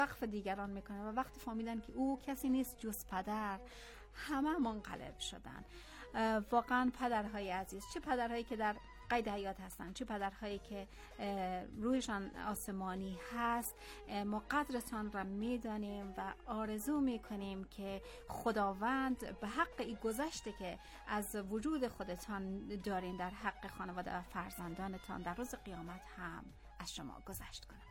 وقف دیگران میکنه و وقتی فهمیدن که او کسی نیست جز پدر، همه منقلب شدن. واقعا پدرهای عزیز، چه پدرهایی که در قید حیات هستن، چه پدرهایی که روحشان آسمانی هست، ما قدرتان را میدانیم و آرزو میکنیم که خداوند به حق این گذشته که از وجود خودتان دارین در حق خانواده و فرزندانتان در روز قیامت هم از شما گذشت کنه.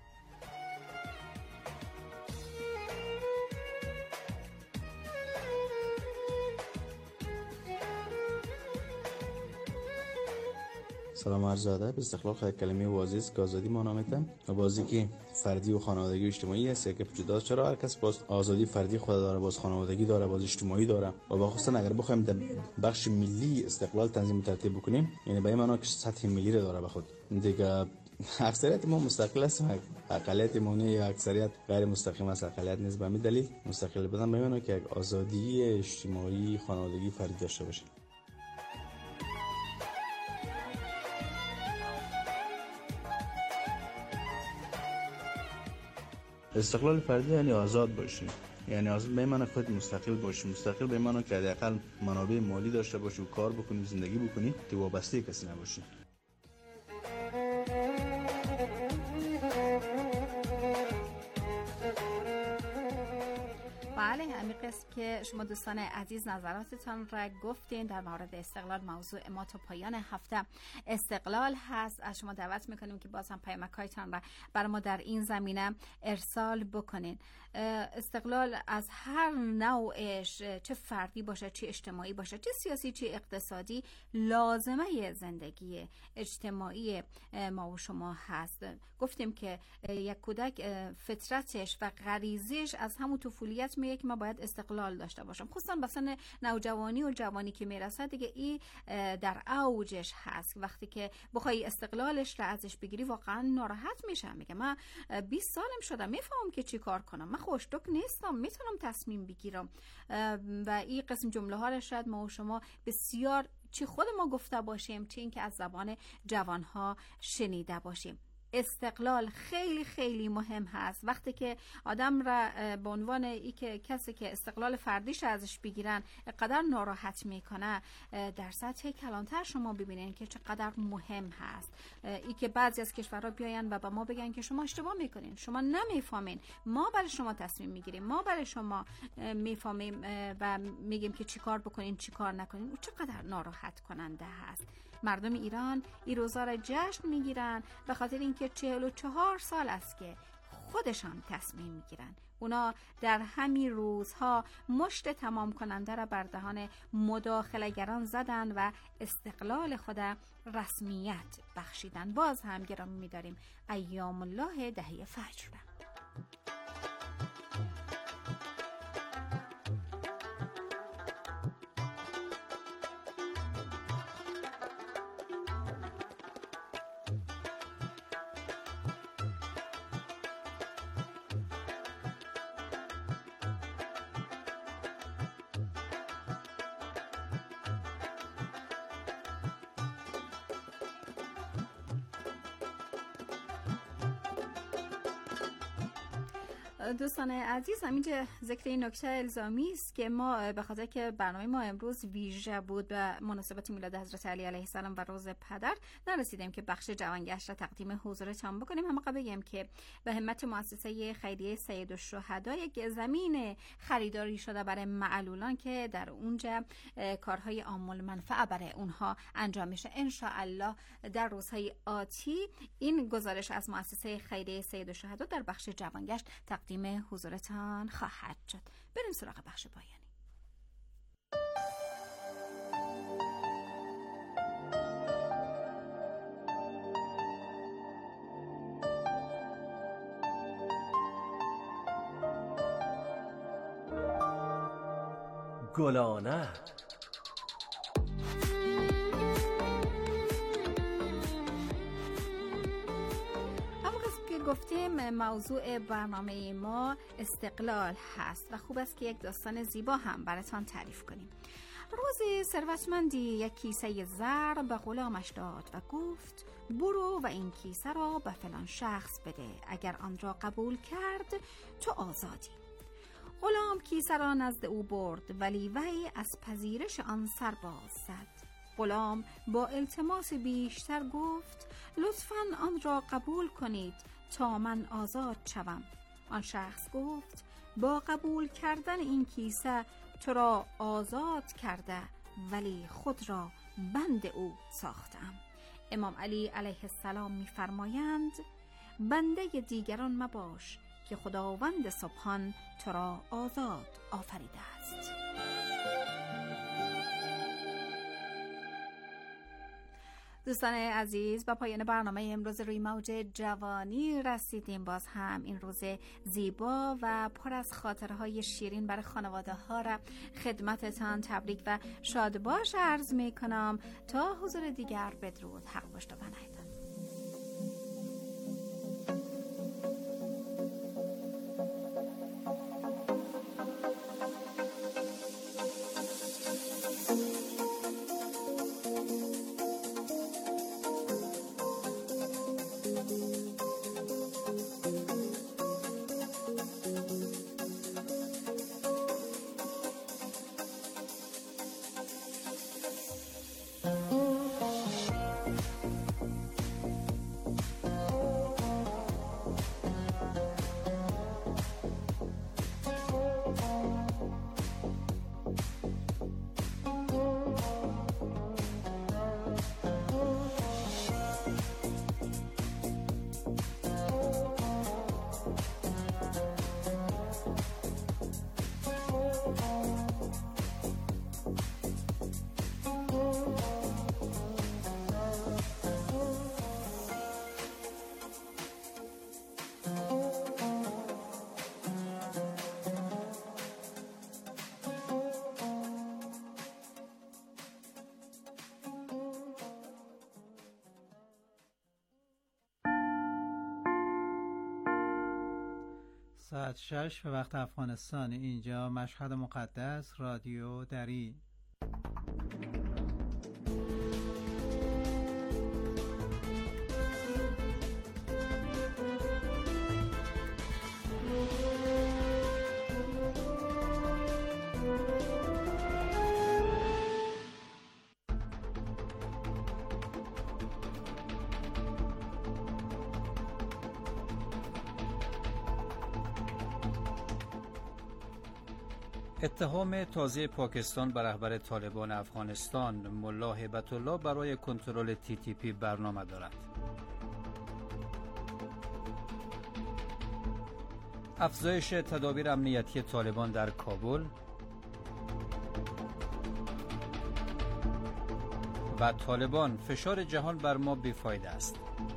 سلام عرض ادب. استقلال خیلی کلمه واضح که آزادی ما نامیده و بازی که فردی و خانوادگی و اجتماعی است که جدا. چرا هر کس باز آزادی فردی خود داره، باز خانوادگی داره، باز اجتماعی داره و با خصوصا اگر بخوایم در بخش ملی استقلال تنظیم و ترتیب بکنیم، یعنی به این معنی که سطح ملی رو داره به خود دیگه. اکثریت ما مستقل هستیم، اقلیت ما نه، اکثریت غیر مستقیم است، اقلیت نیست. به همین دلیل مستقل بودن به این معنی که آزادی اجتماعی خانوادگی فردی داشته باشه. استقلال فردی یعنی آزاد باشی، یعنی آزاد به معنی خود مستقل باشی. مستقل به معنی که حداقل منابع مالی داشته باشی و کار بکنی، زندگی بکنی، که وابسته کسی نباشی. بله، همین قسم که شما دوستان عزیز نظراتتان را گفتین در مورد استقلال. موضوع ما تا پایان هفته استقلال هست. از شما دعوت میکنیم که باز هم پیامک‌هایتان را برای ما در این زمینه ارسال بکنین. استقلال از هر نوعش، چه فردی باشه، چه اجتماعی باشه، چه سیاسی، چه اقتصادی، لازمه زندگی اجتماعی ما و شما هست. گفتیم که یک کودک فطرتش و غریزش از همون طفولیت میگه که ما باید استقلال داشته باشم. خصوصا به سن نوجوانی و جوانی که میرسه دیگه این در اوجش هست. وقتی که بخوای استقلالش را ازش بگیری واقعا ناراحت میشه. میگه من 20 سالم شده، میفهمم که چی کار کنم، من خوش‌دک نیستم، میتونم تصمیم بگیرم. و این قسم جمله ها را شاید ما و شما بسیار چی خود ما گفته باشیم، چی این که از زبان جوانها شنیده باشیم. استقلال خیلی خیلی مهم هست. وقتی که آدم را به عنوان ای که کسی که استقلال فردیش ازش بگیرن قدر ناراحت میکنه، در سطح کلانتر شما ببینین که چقدر مهم هست. ای که بعضی از کشورها بیاین و به ما بگن که شما اشتباه میکنین، شما نمیفهمین، ما برای شما تصمیم میگیریم، ما برای شما میفهمیم و میگیم که چی کار بکنین چی کار نکنین. و چقدر ناراحت کننده هست. مردم ایران این روزا را جشن میگیرن به خاطر اینکه 44 سال است که خودشان تصمیم میگیرن. اونا در همین روزها مشت تمام کننده را بر دهان مداخله‌گران زدن و استقلال خود رسمیت بخشیدن. باز هم گرامی می‌داریم ایام الله دهه فجر. دوستان عزیز، همینجا ذکر این نکته الزامی است که ما به خاطر که برنامه ما امروز ویژه بود به مناسبت میلاد حضرت علی علیه السلام و روز پدر، نرسیدیم که بخش جوانگشت را تقدیم حضورتان بکنیم. هم بگیم که به همت مؤسسه خیریه سید الشهدا یک زمین خریداری شده برای معلولان که در اونجا کارهای عام المنفعه برای اونها انجام میشه. ان شاء الله در روزهای آتی این گزارش از مؤسسه خیریه سید الشهدا در بخش جوانگشت تقدیم حضورتان خواهد شد. بریم سراغ بخش پایانی. گلانه گفتیم موضوع برنامه ما استقلال هست و خوب است که یک داستان زیبا هم براتان تعریف کنیم. روزی ثروتمندی یک کیسه زر به غلامش داد و گفت برو و این کیسه را به فلان شخص بده، اگر آن را قبول کرد تو آزادی. غلام کیسه را نزد او برد ولی وی از پذیرش آن سر باز زد. غلام با التماس بیشتر گفت لطفاً آن را قبول کنید تا من آزاد شوم. آن شخص گفت با قبول کردن این کیسه تو را آزاد کرده ولی خود را بند او ساختم. امام علی علیه السلام می‌فرمایند بنده دیگران مباش که خداوند سبحان تو را آزاد آفریده است. دوستان عزیز، با پایان برنامه امروز روی موج جوانی رسیدیم. باز هم این روز زیبا و پر از خاطرهای شیرین برای خانواده ها را خدمتتان تبریک و شادباش عرض می کنم. تا حضور دیگر بدرود. حق باش و پناهتان. ساعت 6 به وقت افغانستان. اینجا مشهد مقدس، رادیو دری. اتهام تازه پاکستان بر رهبر طالبان افغانستان ملا هیبت الله برای کنترل TTP برنامه دارد. افزایش تدابیر امنیتی طالبان در کابل و طالبان فشار جهان بر ما بیفایده است.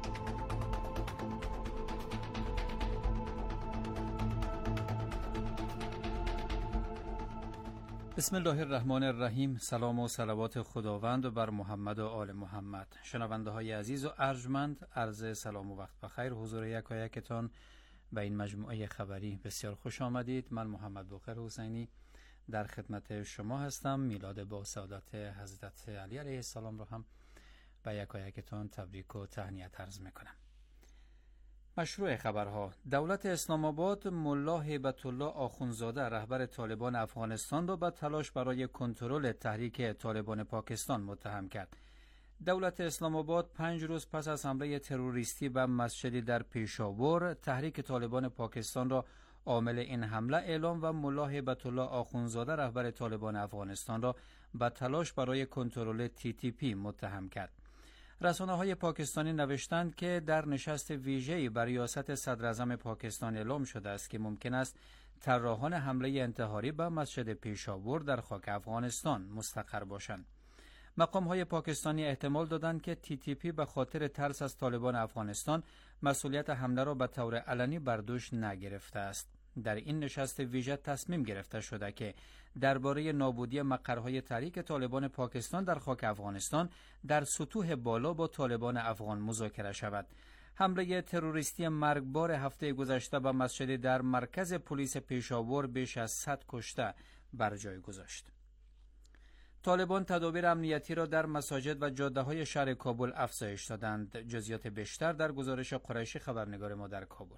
بسم الله الرحمن الرحیم. سلام و صلوات خداوند بر محمد و آل محمد. شنونده های عزیز و ارجمند، عرض سلام و وقت بخیر حضور یکایکتان به این مجموعه خبری بسیار خوش آمدید. من محمد باقر حسینی در خدمت شما هستم. میلاد با سعادت حضرت علی علیه السلام را هم به یکایکتان تبریک و تهنیت عرض میکنم. مشروع خبرها: دولت اسلام آباد ملا هیبت الله آخوندزاده رهبر طالبان افغانستان را به تلاش برای کنترل تحریک طالبان پاکستان متهم کرد. دولت اسلام آباد 5 روز پس از حمله تروریستی به مسجدی در پیشاور تحریک طالبان پاکستان را عامل این حمله اعلام و ملا هیبت الله آخوندزاده رهبر طالبان افغانستان را به تلاش برای کنترل TTP متهم کرد. رسانه‌های پاکستانی نوشتند که در نشست ویژه‌ای بر ریاست صدراعظم پاکستان اعلام شده است که ممکن است طراحان حمله انتحاری به مسجد پیشاور در خاک افغانستان مستقر باشند. مقام‌های پاکستانی احتمال دادند که TTP به خاطر ترس از طالبان افغانستان مسئولیت حمله را به طور علنی بر دوش نگرفته است. در این نشست ویژه تصمیم گرفته شده که درباره نابودی مقرهای تحریک طالبان پاکستان در خاک افغانستان در سطوح بالا با طالبان افغان مذاکره شود. حمله تروریستی مرگبار هفته گذشته به مسجد در مرکز پلیس پیشاور بیش از 100 کشته بر جای گذاشت. طالبان تدابیر امنیتی را در مساجد و جاده‌های شهر کابل افزایش دادند. جزئیات بیشتر در گزارش قریشی خبرنگار ما در کابل.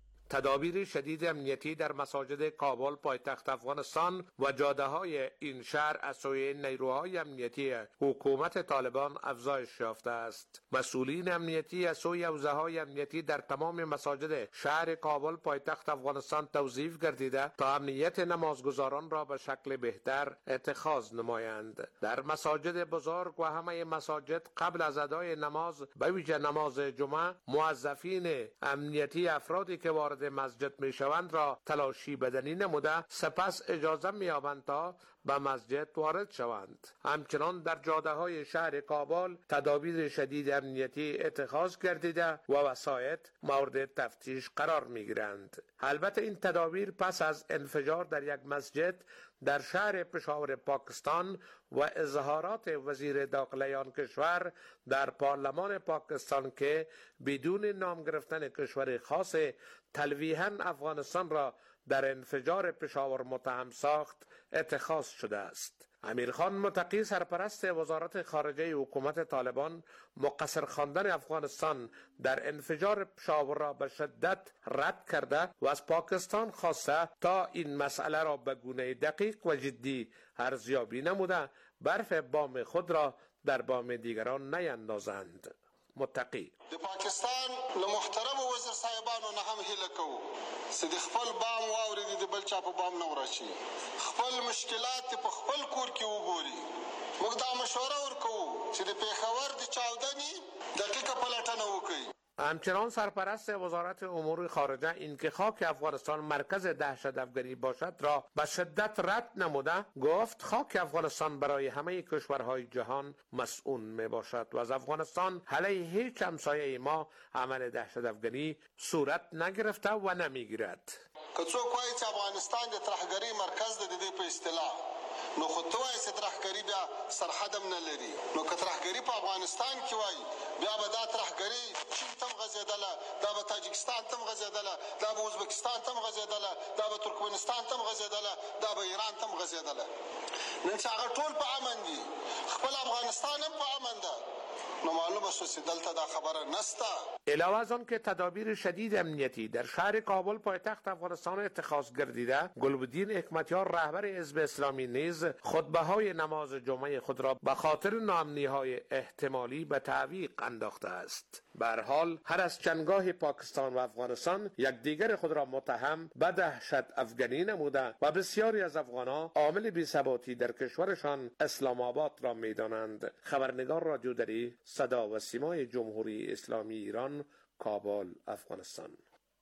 تدابیر شدید امنیتی در مساجد کابل پایتخت افغانستان و جاده‌های این شهر از سوی نیروهای امنیتی حکومت طالبان افزایش یافته است. مسئولین امنیتی از سوی حوزه‌های امنیتی در تمام مساجد شهر کابل پایتخت افغانستان توظیف گردیده تا امنیت نمازگزاران را به شکل بهتر اتخاذ نمایند. در مساجد بزرگ و همه مساجد قبل از ادای نماز به ویژه نماز جمعه موظفین امنیتی افرادی که وارد مسجد می شوند را تلاشی بدنی نموده سپس اجازه می یابند تا به مسجد وارد شوند. همچنان در جاده های شهر کابل تدابیر شدید امنیتی اتخاذ گردیده و وسایط مورد تفتیش قرار می گیرند. البته این تدابیر پس از انفجار در یک مسجد در شهر پشاور پاکستان و اظهارات وزیر داخله آن کشور در پارلمان پاکستان که بدون نام گرفتن کشور خاص تلویحاً افغانستان را در انفجار پشاور متهم ساخت اتخاذ شده است. امیرخان متقی سرپرست وزارت خارجه حکومت طالبان مقصر خواندن افغانستان در انفجار پشاور را به شدت رد کرده و از پاکستان خواسته تا این مسئله را به گونه دقیق و جدی ارزیابی نموده برف بام خود را در بام دیگران نیندازند. متقی د پاکستان له محترم وزیر صاحبانو نه هم هیله کوو چې د خپل بام واورېدي د بل چا په بام نه ورشي، خپل مشکلات په خپل کور کې وګوري. موږ دا مشوره ورکوو چې د پېښور د چاودنې دقیقه پلټنه وکړي. همچنان سرپرست وزارت امور خارجه این که خاک افغانستان مرکز دهشت افکنی باشد را به شدت رد نموده گفت خاک افغانستان برای همه کشورهای جهان مسئول می باشد و از افغانستان علیه هیچ همسایه ما عمل دهشت افکنی صورت نگرفته و نمیگیرد. که څوک وایي چې افغانستان د ترهګرۍ مرکز دی د دې په اصطلاح، نو خو ته وایي چې ترهګري بیا سرحد هم نه لري. نو که ترهګري په افغانستان کې وایي بیا به دا ترهګري چین ته هم غځېدله، دا به تاجکستان ته هم غځېدله، دا به ازبکستان ته هم غځېدله، دا به ترکمنستان ته هم غځېدله، دا به ایران ته هم غځېدله. نن چې هغه ټول په امن دي، خپل افغانستان هم په امن ده، نو معلومه شو چې دلته دا خبره نسته. علاوه از آن که تدابیر شدید امنیتی در شهر کابل پایتخت افغانستان اتخاذ گردیده، گلبدین حکمتیار رهبر حزب اسلامی نیز خطبه های نماز جمعه خود را به خاطر ناامنی های احتمالی به تعویق انداخته است. به هر حال هر از چندگاه پاکستان و افغانستان یکدیگر خود را متهم به دهشت افکنی نموده و بسیاری از افغانان عامل بی‌ثباتی در کشورشان اسلام آباد را می‌دانند. خبرنگار رادیو دری، صدا و سیمای جمهوری اسلامی ایران، کابل، افغانستان.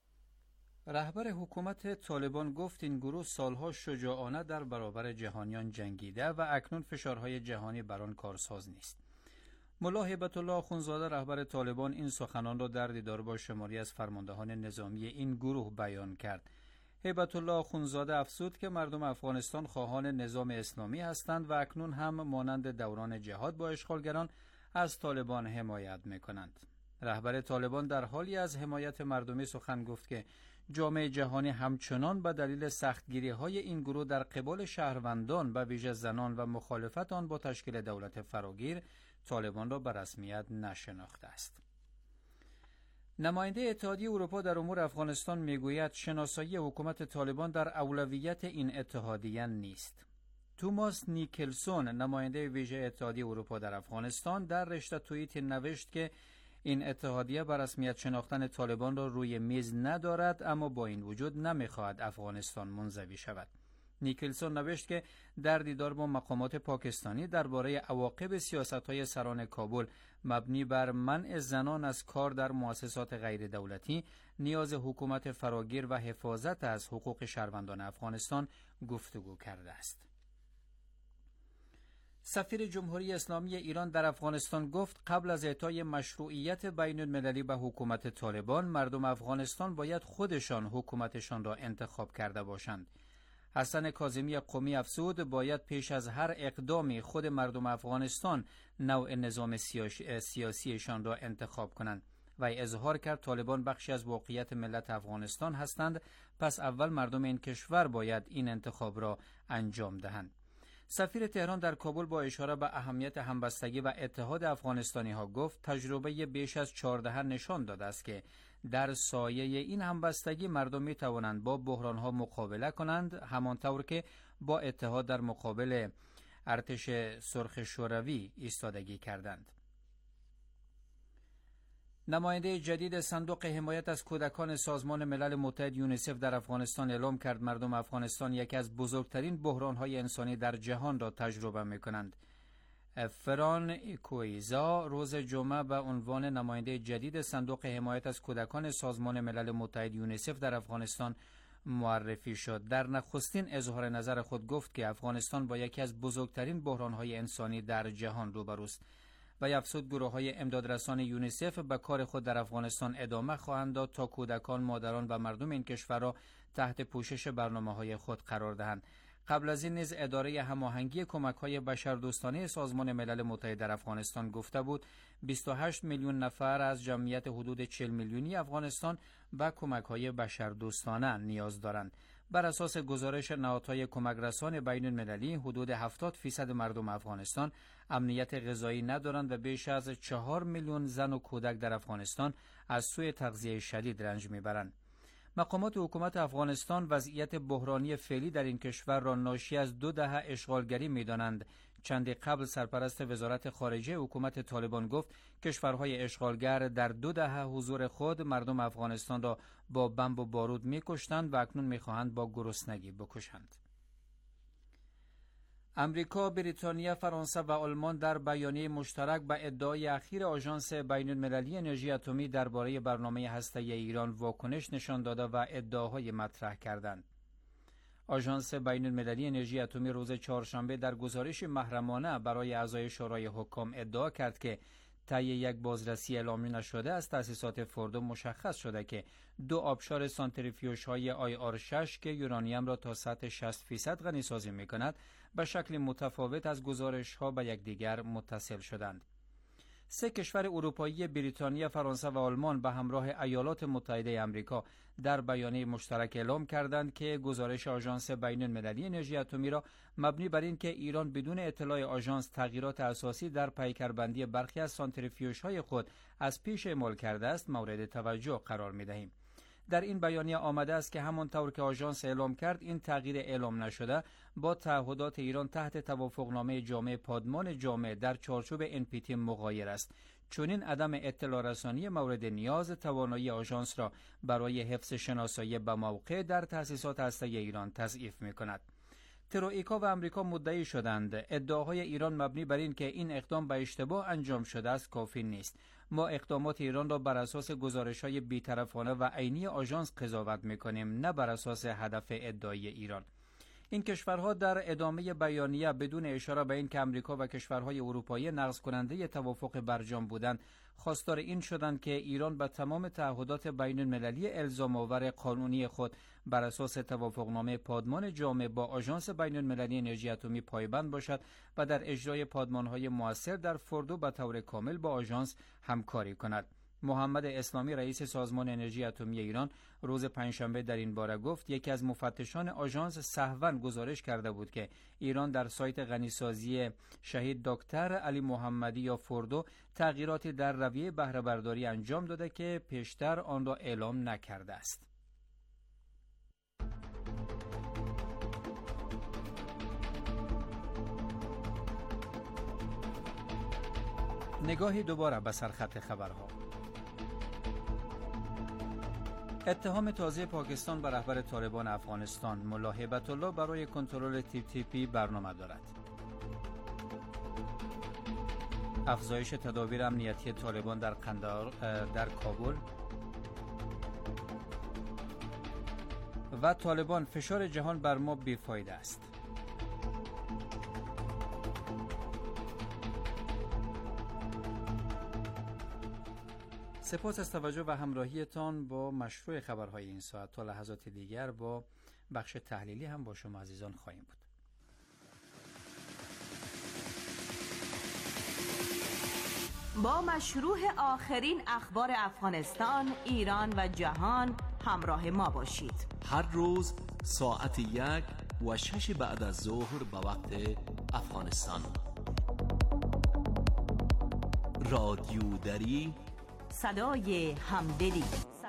رهبر حکومت طالبان گفت این گروه سالها شجاعانه در برابر جهانیان جنگیده و اکنون فشارهای جهانی بر آن کارساز نیست. ملا هیبت الله آخونزاده رهبر طالبان این سخنان را در دیدار با شماری از فرماندهان نظامی این گروه بیان کرد. هیبت الله آخونزاده افزود که مردم افغانستان خواهان نظام اسلامی هستند و اکنون هم مانند دوران جهاد با اشغالگران از طالبان حمایت می‌کنند. رهبر طالبان در حالی از حمایت مردمی سخن گفت که جامعه جهانی همچنان به دلیل سختگیری‌های این گروه در قبال شهروندان و ویژه زنان و مخالفت آن با تشکیل دولت فراگیر طالبان را به رسمیت نشناخته است. نماینده اتحادیه اروپا در امور افغانستان میگوید شناسایی حکومت طالبان در اولویت این اتحادیه نیست. توماس نیکلسون نماینده ویژه اتحادیه اروپا در افغانستان در رشته توییت نوشت که این اتحادیه به رسمیت شناختن طالبان را روی میز ندارد، اما با این وجود نمیخواهد افغانستان منزوی شود. نیکلسون نوشت که در دیدار با مقامات پاکستانی درباره عواقب سیاست‌های سران کابل مبنی بر منع زنان از کار در مؤسسات غیر دولتی، نیاز حکومت فراگیر و حفاظت از حقوق شهروندان افغانستان گفتگو کرده است. سفیر جمهوری اسلامی ایران در افغانستان گفت قبل از اعطای مشروعیت بین المللی به حکومت طالبان، مردم افغانستان باید خودشان حکومتشان را انتخاب کرده باشند. حسن کاظمی قمی افزود باید پیش از هر اقدامی خود مردم افغانستان نوع نظام سیاسیشان را انتخاب کنند و اظهار کرد طالبان بخشی از واقعیت ملت افغانستان هستند، پس اول مردم این کشور باید این انتخاب را انجام دهند. سفیر تهران در کابل با اشاره به اهمیت همبستگی و اتحاد افغانستانی ها گفت تجربه بیش از 14 نشان داده است که در سایه این همبستگی مردم می توانند با بحران ها مقابله کنند، همانطور که با اتحاد در مقابل ارتش سرخ شوروی ایستادگی کردند. نماینده جدید صندوق حمایت از کودکان سازمان ملل متحد یونیسف در افغانستان اعلام کرد مردم افغانستان یکی از بزرگترین بحران‌های انسانی در جهان را تجربه می‌کنند. فران کویزا روز جمعه به عنوان نماینده جدید صندوق حمایت از کودکان سازمان ملل متحد یونیسف در افغانستان معرفی شد. در نخستین اظهار نظر خود گفت که افغانستان با یکی از بزرگترین بحران‌های انسانی در جهان روبروست و افزود گروه‌های امدادرسان یونیسف به کار خود در افغانستان ادامه خواهند داد تا کودکان، مادران و مردم این کشور را تحت پوشش برنامه‌های خود قرار دهند. قبل از این نیز اداره هماهنگی کمک‌های بشردوستانه سازمان ملل متحد در افغانستان گفته بود 28 میلیون نفر از جمعیت حدود 40 میلیونی افغانستان به کمک‌های بشردوستانه نیاز دارند. بر اساس گزارش نهادهای کمک رسان بین المللی حدود 70% مردم افغانستان امنیت غذایی ندارند و بیش از 4 میلیون زن و کودک در افغانستان از سوی تغذیه شدید رنج میبرند. مقامات حکومت افغانستان وضعیت بحرانی فعلی در این کشور را ناشی از 2 دهه اشغالگری می‌دانند. چندی قبل سرپرست وزارت خارجه حکومت طالبان گفت کشورهای اشغالگر در 2 دهه حضور خود مردم افغانستان را با بمب و بارود می‌کشتند و اکنون می‌خواهند با گرسنگی بکشند. امریکا، بریتانیا، فرانسه و آلمان در بیانیه مشترک به ادعای اخیر آژانس بین المللی انرژی اتمی درباره برنامه هسته‌ای ایران واکنش نشان داده و ادعاهای مطرح کردند. آژانس بین المللی انرژی اتمی روز چهارشنبه در گزارش محرمانه برای اعضای شورای حکام ادعا کرد که طی یک بازرسی اعلامی نشده از تأسیسات فوردو مشخص شده که 2 آبشار سانتریفیوژهای IR6 که یورانیم را تا سطح 60% غنی سازی می‌کند به شکل متفاوت از گزارش‌ها به یکدیگر متصل شدند. 3 کشور اروپایی بریتانیا، فرانسه و آلمان به همراه ایالات متحده آمریکا در بیانیه مشترک اعلام کردند که گزارش آژانس بین المللی انرژی اتمی را مبنی بر این که ایران بدون اطلاع آژانس تغییرات اساسی در پیکربندی برخی از سانتریفیوژهای خود از پیش اعمال کرده است مورد توجه قرار می‌دهیم. در این بیانیه آمده است که همانطور که آژانس اعلام کرد این تغییر اعلام نشده با تعهدات ایران تحت توافقنامه جامع پادمان جامع در چارچوب NPT مغایر است. چنین عدم اطلاع رسانی مورد نیاز توانایی آژانس را برای حفظ شناسایی به موقع در تأسیسات هسته‌ای ایران تضعیف می‌کند. تروئیکا و آمریکا مدعی شدند ادعاهای ایران مبنی بر این که این اقدام به اشتباه انجام شده است کافی نیست. ما اقدامات ایران را بر اساس گزارش‌های بی‌طرفانه و عینی آژانس قضاوت می‌کنیم، نه بر اساس هدف ادعای ایران. این کشورها در ادامه بیانیه بدون اشاره به این که آمریکا و کشورهای اروپایی نقض کننده توافق برجام بودند، خواستار این شدند که ایران به تمام تعهدات بین المللی الزام آور قانونی خود بر اساس توافقنامه پادمان جامع با آژانس بین المللی انرژی اتمی پایبند باشد و در اجرای پادمانهای مؤثر در فوردو به طور کامل با آژانس همکاری کند. محمد اسلامی رئیس سازمان انرژی اتمی ایران روز پنجشنبه در این باره گفت یکی از مفتشان آژانس سهواً گزارش کرده بود که ایران در سایت غنیسازی شهید دکتر علی محمدی یا فوردو تغییراتی در رویه بهره برداری انجام داده که پیشتر آن را اعلام نکرده است. نگاهی دوباره به سرخط خبرها. اتهام تازه پاکستان به رهبر طالبان افغانستان ملا هیبت الله برای کنترل TTP برنامه دارد. افزایش تدابیر امنیتی طالبان در قندهار در کابل و طالبان فشار جهان بر ما بیفایده است. سپاس از توجه و همراهیتان با مشروع خبرهای این ساعت. تا لحظات دیگر با بخش تحلیلی هم با شما عزیزان خواهیم بود. با مشروع آخرین اخبار افغانستان، ایران و جهان همراه ما باشید. هر روز ساعت 1 و 6 بعد از ظهر به وقت افغانستان. رادیو دری، صدای همدلی.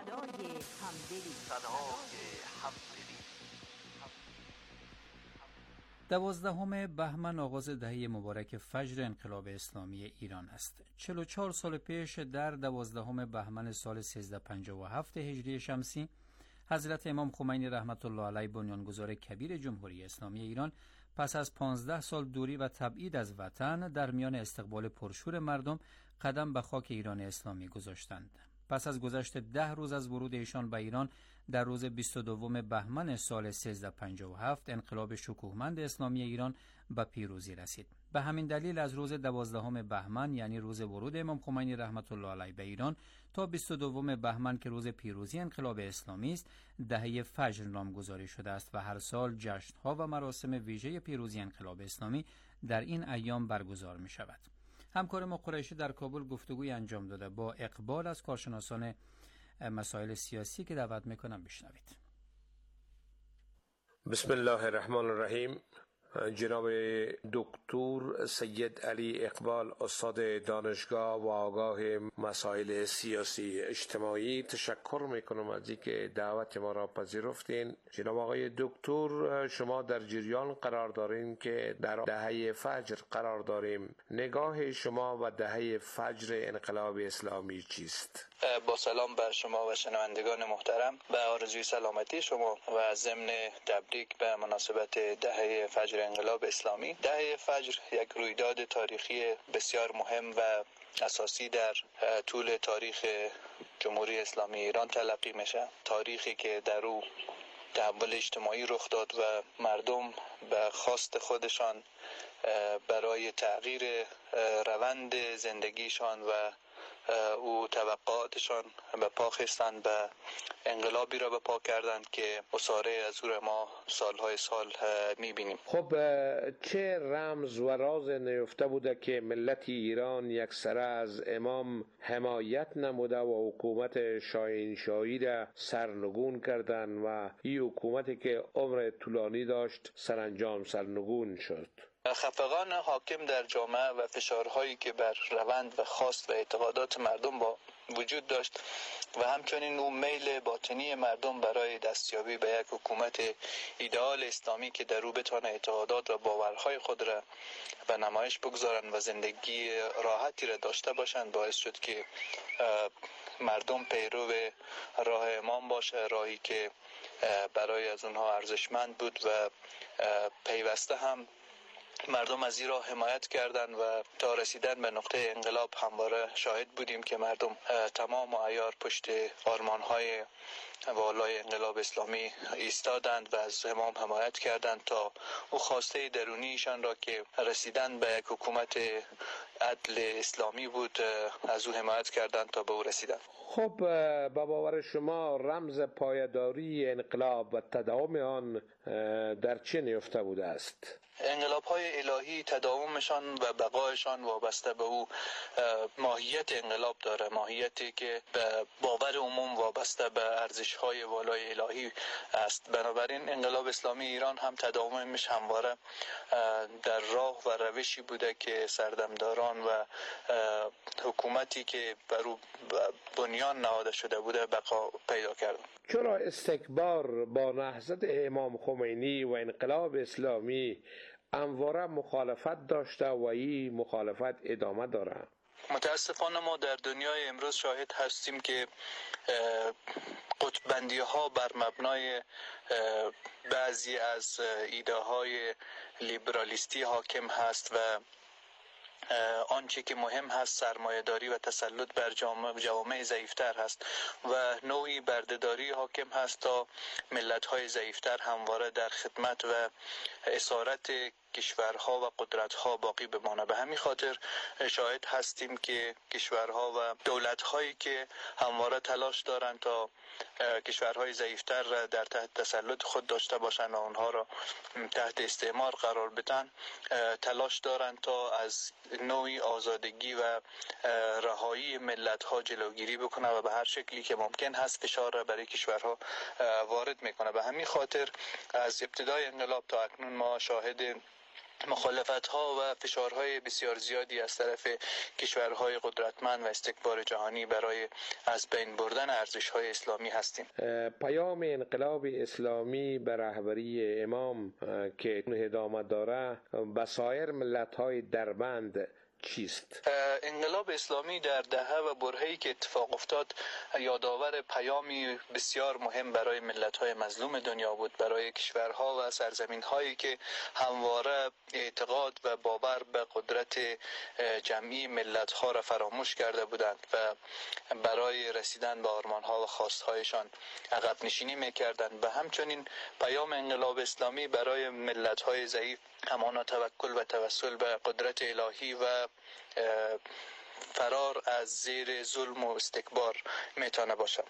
12 بهمن آغاز دهه مبارک فجر انقلاب اسلامی ایران است. 44 سال پیش در 12 بهمن سال 1357 هجری شمسی حضرت امام خمینی رحمت الله علیه بنیانگذار کبیر جمهوری اسلامی ایران پس از 15 سال دوری و تبعید از وطن در میان استقبال پرشور مردم قدم به خاک ایران اسلامی گذاشتند. پس از گذشت 10 روز از ورود ایشان به ایران در روز 22 بهمن سال 1357 انقلاب شکوهمند اسلامی ایران به پیروزی رسید. به همین دلیل از روز 12 بهمن یعنی روز ورود امام خمینی رحمت الله علیه به ایران تا 22 بهمن که روز پیروزی انقلاب اسلامی است دهه فجر نامگذاری شده است و هر سال جشن‌ها و مراسم ویژه پیروزی انقلاب اسلامی در این ایام برگزار می شود. همکار ما قریشی در کابل گفتگوی انجام داده با اقبال از کارشناسان مسائل سیاسی که دعوت میکنم بشنوید. بسم الله الرحمن الرحیم. جناب دکتر سید علی اقبال، استاد دانشگاه و آگاه مسائل سیاسی اجتماعی، تشکر میکنم از اینکه دعوت ما را پذیرفتین. جناب آقای دکتر، شما در جریان قرار دارین که در دهه فجر قرار داریم. نگاه شما و دهه فجر انقلاب اسلامی چیست؟ با سلام بر شما و شنوندگان محترم، به آرزوی سلامتی شما و ضمن تبریک به مناسبت دهه فجر انقلاب اسلامی. دهه فجر یک رویداد تاریخی بسیار مهم و اساسی در طول تاریخ جمهوری اسلامی ایران تلقی میشه. تاریخی که در او تحول اجتماعی رخ داد و مردم به خواست خودشان برای تغییر روند زندگیشان و او توقعاتشان به پا خستند، به انقلابی را به پا کردند که اساره از او ما سالهای سال میبینیم. خب چه رمز و راز نیفته بوده که ملت ایران یکسره از امام حمایت نموده و حکومت شاهنشاهی را سرنگون کردند و این حکومتی که عمر طولانی داشت سرانجام سرنگون شد؟ خفقان حاکم در جامعه و فشارهایی که بر روند و خواست و اعتقادات مردم با وجود داشت و همچنین اون میل باطنی مردم برای دستیابی به یک حکومت ایدئال اسلامی که در او بتونه اعتقادات و باورهای خود را به نمایش بگذارن و زندگی راحتی را داشته باشند باعث شد که مردم پیرو راه امام باشه، راهی که برای از اونها ارزشمند بود و پیوسته هم مردم از این راه حمایت کردند و تا رسیدن به نقطه انقلاب همواره شاهد بودیم که مردم تمام و عیار پشت آرمان‌های والای انقلاب اسلامی ایستادند و از امام حمایت کردند تا او خواسته درونیشان را که رسیدن به یک حکومت عدل اسلامی بود از او حمایت کردند تا به او رسیدند. خب به باور شما رمز پایداری انقلاب و تداوم آن در چه نیفته بوده است؟ انقلاب‌های الهی تداومشان و بقایشان وابسته به او ماهیت انقلاب داره، ماهیتی که به باور عموم وابسته به ارزش‌های والای الهی است. بنابراین انقلاب اسلامی ایران هم تداومش همواره در راه و روشی بوده که سردمداران و حکومتی که بر او بنیان نهاده شده بوده بقا پیدا کردند. چرا استکبار با نهضت امام خمینی و انقلاب اسلامی همواره مخالفت داشته و این مخالفت ادامه داره؟ متاسفانه ما در دنیای امروز شاهد هستیم که قطب‌بندی ها بر مبنای بعضی از ایده های لیبرالیستی حاکم هست و آنچه که مهم هست سرمایه‌داری و تسلط بر جوامع ضعیفتر هست و نوعی بردهداری حاکم هست تا ملت‌های ضعیفتر همواره در خدمت و اسارت کشورها و قدرت‌ها باقی بمانه. به همین خاطر شاهد هستیم که کشورها و دولت‌هایی که همواره تلاش دارند تا کشورهای ضعیفتر را در تحت تسلط خود داشته باشند و آنها را تحت استعمار قرار بدن، تلاش دارند تا از نوعی آزادگی و رهایی ملت‌ها جلوگیری بکنه و به هر شکلی که ممکن هست فشار را برای کشورها وارد میکنه. به همین خاطر از ابتدای انقلاب تا اکنون ما شاهد مخالفت‌ها و فشارهای بسیار زیادی از طرف کشورهای قدرتمند و استکبار جهانی برای از بین بردن ارزش‌های اسلامی هستیم. پیام انقلاب اسلامی به رهبری امام که ادامه داره به سایر ملت‌های دربند چیست؟ انقلاب اسلامی در دهه و برهه‌ای که اتفاق افتاد یادآور پیامی بسیار مهم برای ملت‌های مظلوم دنیا بود، برای کشورها و سرزمین‌هایی که همواره اعتقاد و باور به قدرت جمعی ملت‌ها را فراموش کرده بودند و برای رسیدن به آرمان‌ها و خواست‌هایشان عقب نشینی می‌کردند. و همچنین پیام انقلاب اسلامی برای ملت‌های ضعیف همانا توکل و توسل به قدرت الهی و فرار از زیر ظلم و استکبار میتونه باشه.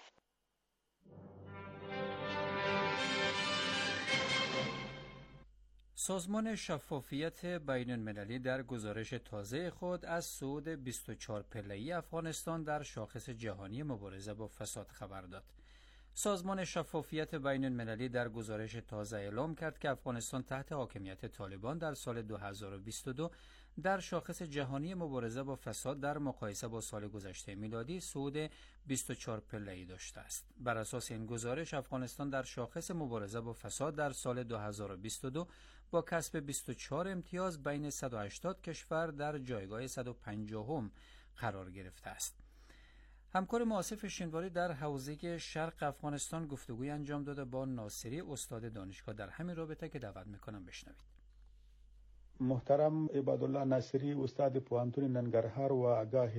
سازمان شفافیت بین المللی در گزارش تازه خود از صعود 24 پله‌ای افغانستان در شاخص جهانی مبارزه با فساد خبر داد. سازمان شفافیت بین المللی در گزارش تازه اعلام کرد که افغانستان تحت حاکمیت طالبان در سال 2022 در شاخص جهانی مبارزه با فساد در مقایسه با سال گذشته میلادی صعود 24 پله‌ای داشته است. بر اساس این گزارش افغانستان در شاخص مبارزه با فساد در سال 2022 با کسب 24 امتیاز بین 180 کشور در جایگاه 150 قرار گرفته است. همکار ما آصف شینواری در حوزه شرق افغانستان گفتگوی انجام داده با ناصری استاد دانشگاه در همین رابطه که دعوت میکنم بشنوید. محترم عبادالله ناصری استاد پوهنتون ننگرهار و آگاه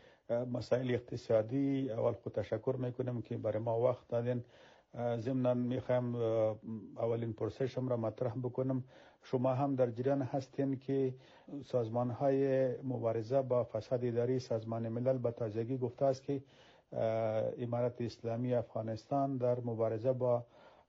مسائل اقتصادی، اول خود تشکر میکنم که برای ما وقت دادین. ضمناً میخوام اولین پرسشم را مطرح بکنم. شما هم در جریان هستین که سازمان‌های مبارزه با فساد اداری سازمان ملل به تازگی گفته است که امارت اسلامی افغانستان در مبارزه با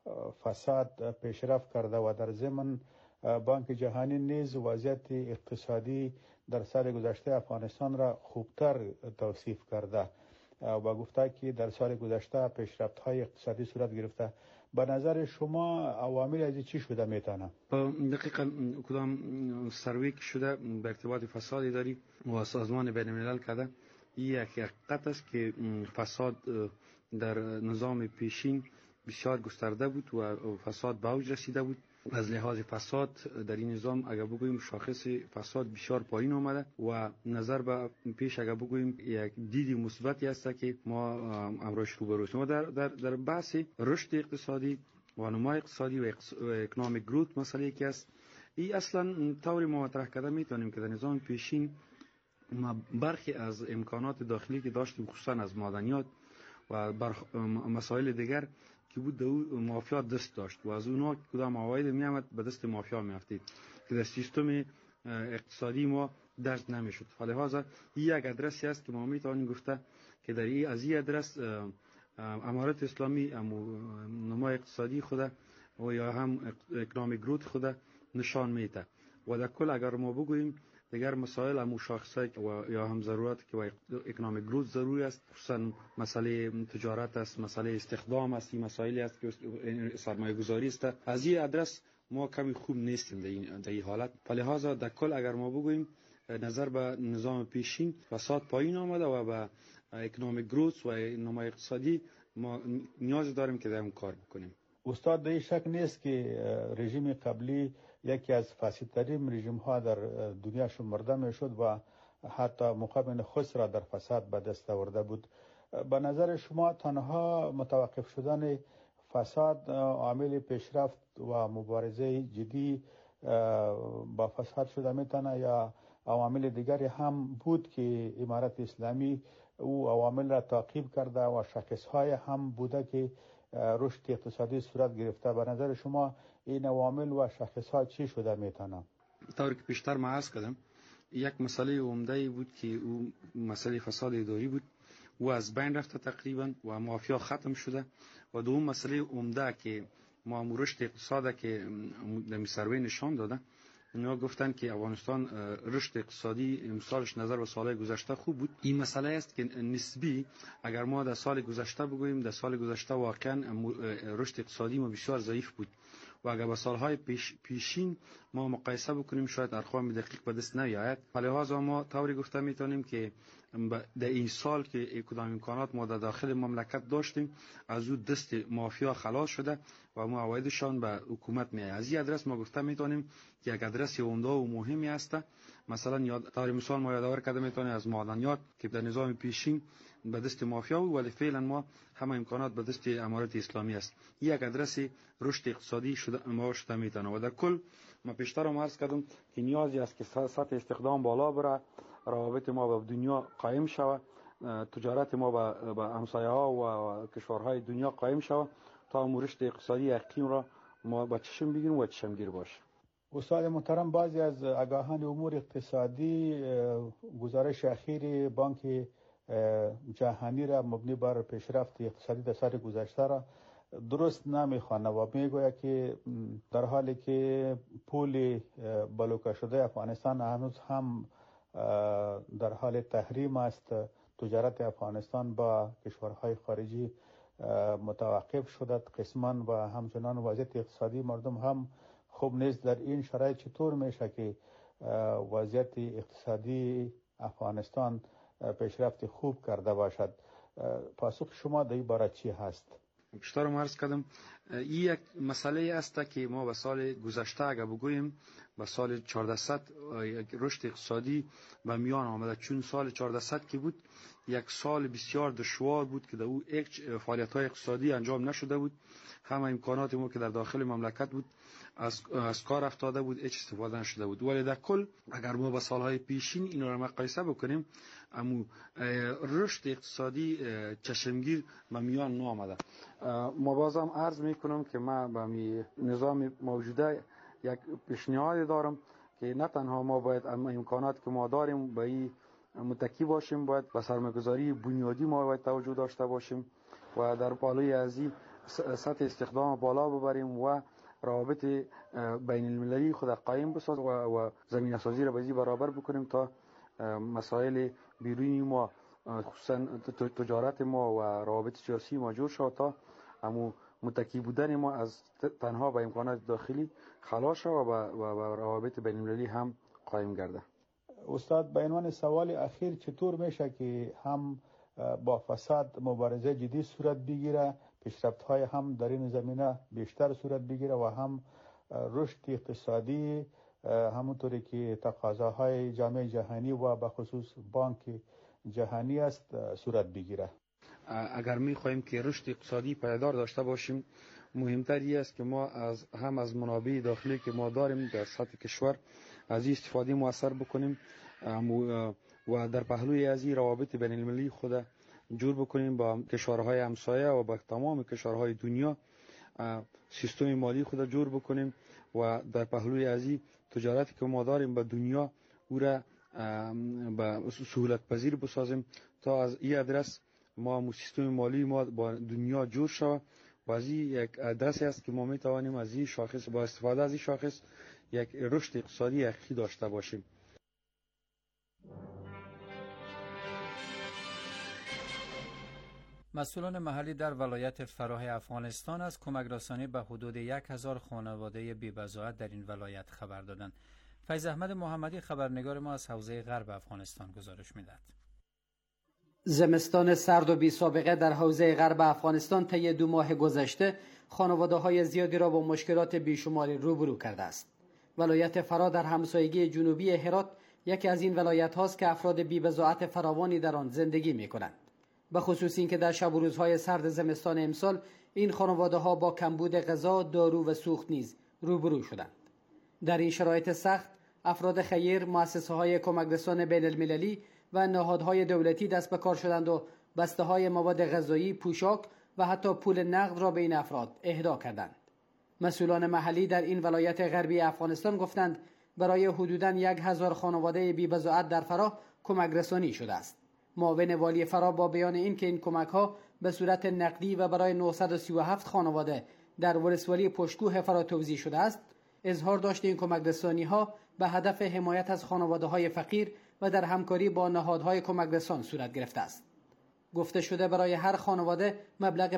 فساد پیشرفت کرده و در ضمن بانک جهانی نیز وضعیت اقتصادی در سال گذشته افغانستان را خوبتر توصیف کرده و گفته که در سال گذشته پیشرفت‌های اقتصادی صورت گرفته. به نظر شما عوامل از چی شده میتونه؟ دقیقاً کدام سروی که شده به ارتباط فساد اداری و سازمان بین الملل کرده، یک حقیقت است که فساد در نظام پیشین بسیار گسترده بود و فساد به اوج رسیده بود. از لحاظ فساد در این نظام اگر بگوییم شاخص فساد بسیار پایین آمده و نظر به پیش اگر بگوییم یک دید مثبتی است که ما امروز روبرویم. ما در بحث رشد اقتصادی و نمای اقتصادی و اکنامیک گروت مسئله که است، این اصلا طوری ما مطرح کرده میتونیم که در نظام پیشین ما برخی از امکانات داخلی که داشتیم خصوصا از معدنیات و مسائل دیگر که بود در مافیا دست داشت و از اونها کدام عواید میامد به دست مافیا میافتید که در سیستم اقتصادی ما درج نمیشد. لذا این یک ادرسی است که ما میتونیم گفته که در این از این ادرس امارت اسلامی نمای اقتصادی خود و یا هم اکنامیک گروت خود نشان میده و در کل اگر ما بگوییم دیگر مسائل هم شاخصه و یا هم ضرورت که و اکنامیک گروت ضروری است، خصوصا مسئله تجارت است، مسئله استخدام است، این مسائلی است که سرمایه گذاری است. از این ادرس ما کمی خوب نیستیم در این حالت. لذا در کل اگر ما بگوییم نظر به نظام پیشین فساد پایین آمده و به اکنامیک گروت و نمای اقتصادی ما نیاز داریم که در کار بکنیم. استاد در شک نیست که رژیم قبلی یکی از فاسدترین رژیم ها در دنیا شمرده میشد و حتی مقابل خود را در فساد به دست آورده بود. به نظر شما تنها متوقف شدن فساد عامل پیشرفت و مبارزه جدی با فساد شده میتونه یا عوامل دیگری هم بود که امارت اسلامی او عوامل را تعقیب کرده و شاخص‌های هم بوده که رشد اقتصادی صورت گرفته؟ به نظر شما این عوامل و شاخص‌ها چی شده میتونه؟ طوری که پیشتر ما عرض کردم، یک مسئله عمده بود که او مسئله فساد اداری بود و از بین رفته تقریبا و مافیا ختم شده و دوم مسئله عمده که ما رشد اقتصاد که در سروی نشان داده اونا گفتن که افغانستان رشد اقتصادی امسالش نظر به سالهای گذشته خوب بود. این مسئله است که نسبی اگر ما در سال گذشته بگوییم، در سال گذشته واقعا رشد اقتصادی ما بسیار ضعیف بود و اگر با سالهای پیشین ما مقایسه بکنیم شاید ارقام دقیق به دست نیاید. لذا ما طوری گفته میتونیم که در این سال که کدام امکانات ما در داخل مملکت داشتیم از او دست مافیا خلاص شده و عوایدشان به حکومت میآید. از این ادرس ما گفته میتونیم که یک ادرس عمده و مهمی است. مثلا طور مثال ما یادآور کرده میتونیم از معدنیات که در نظام پیشین به دست مافیا بود ولی فعلا ما همه امکانات به دست امارت اسلامی است. یک ادرس رشد اقتصادی شده میتونه و در کل ما پیشتر هم عرض کردم که نیازی است که سطح استخدام بالا بره، روابط ما با دنیا قائم شود، تجارت ما با همسایه ها و کشورهای دنیا قائم شود تا رشد اقتصادی اقلیم را ما با چشم بگیریم و چشمگیر باشه. استاد محترم، بعضی از آگاهان امور اقتصادی گزارش اخیر بانک جهانی را مبنی بر پیشرفت اقتصادی در سال گذشته را درست نمیخوانه و میگوید که در حالی که پول بلوکه شده افغانستان هنوز هم در حال تحریم است، تجارت افغانستان با کشورهای خارجی متوقف شده قسما و همچنان وضعیت اقتصادی مردم هم خوب نیست. در این شرایط چطور میشه که وضعیت اقتصادی افغانستان پیشرفت خوب کرده باشد؟ پاسخ شما در این باره چی هست؟ بیشتر عرض کردم این یک مسئله است که ما به سال گذشته اگر بگوییم به سال 1400 یک رشد اقتصادی به میان آمده، چون سال 1400 که بود یک سال بسیار دشوار بود که در او فعالیت‌های اقتصادی انجام نشده بود، همه امکانات ما که در داخل مملکت بود از کار افتاده بود، هیچ استفاده نشده بود. ولی در کل اگر ما با سالهای پیشین این را مقایسه بکنیم اما رشد اقتصادی چشمگیر به میان نآمده. ما بازم عرض میکنم که ما به نظام موجوده یک پیشنهاد دارم که نه تنها ما باید امکانات که ما داریم به این متکی باشیم، باید به سرمایه‌گذاری بنیادی ما باید توجه داشته باشیم و در پالوی از این سطح استخدام بالا ببریم و روابط بین المللی خود قایم بسازیم و زمینه سازی را به این برابر بکنیم تا مسائل بیرونی ما خصوصا تجارت ما و روابط سیاسی ما جور شد تا همون متکی بودن ما از تنها به امکانات داخلی خلاص شد و روابط بین المللی هم قایم گرده. استاد، به عنوان سوال اخیر چطور میشه که هم با فساد مبارزه جدی صورت بگیره، پیشرفت های هم در این زمینه بیشتر صورت بگیره و هم رشد اقتصادی همونطوری که تقاضاهای جامعه جهانی و به خصوص بانک جهانی است صورت بگیره؟ اگر می‌خواهیم که رشد اقتصادی پایدار داشته باشیم مهمتری است که ما از منابع داخلی که ما داریم در سطح کشور از این استفاده مؤثر بکنیم و در پهلوی از این روابط بین المللی خود جور بکنیم با کشورهای همسایه و با تمام کشورهای دنیا، سیستم مالی خود جور بکنیم و در پهلوی از این تجارتی که ما داریم با دنیا او را به سهولت پذیر بسازیم تا از این ادرس ما سیستم مالی ما با دنیا جور شود و از این یک ادرسی است که ما می توانیم از این شاخص با استفاده از این شاخص یک رشد اقتصادی حقیقی داشته باشیم. مسئولان محلی در ولایت فراه افغانستان از کمک رسانی به حدود 1000 خانواده بی‌بضاعت در این ولایت خبر دادند. فیض احمد محمدی خبرنگار ما از حوزه غرب افغانستان گزارش می‌دهد. زمستان سرد و بی سابقه در حوزه غرب افغانستان طی 2 ماه گذشته خانواده‌های زیادی را با مشکلات بیشماری روبرو کرده است. ولایت فراه در همسایگی جنوبی هرات یکی از این ولایت هاست که افراد بی‌بضاعت فراوانی در آن زندگی می‌کنند. به خصوص اینکه در شب و روزهای سرد زمستان امسال این خانواده‌ها با کمبود غذا، دارو و سوخت نیز روبرو شدند. در این شرایط سخت افراد خیر، مؤسسه‌های کمک رسان بین المللی و نهادهای دولتی دست به کار شدند و بسته‌های مواد غذایی، پوشاک و حتی پول نقد را به این افراد اهدا کردند. مسئولان محلی در این ولایت غربی افغانستان گفتند برای حدوداً 1000 خانواده بی‌بضاعت در فراه کمک رسانی شده است. معاون والی فراه با بیان اینکه این کمک‌ها به صورت نقدی و برای 937 خانواده در ولسوالی پشتکوه فراه توزیع شده است، اظهار داشت این کمک رسانی‌ها به هدف حمایت از خانواده‌های فقیر و در همکاری با نهادهای کمک رسان صورت گرفته است. گفته شده برای هر خانواده مبلغ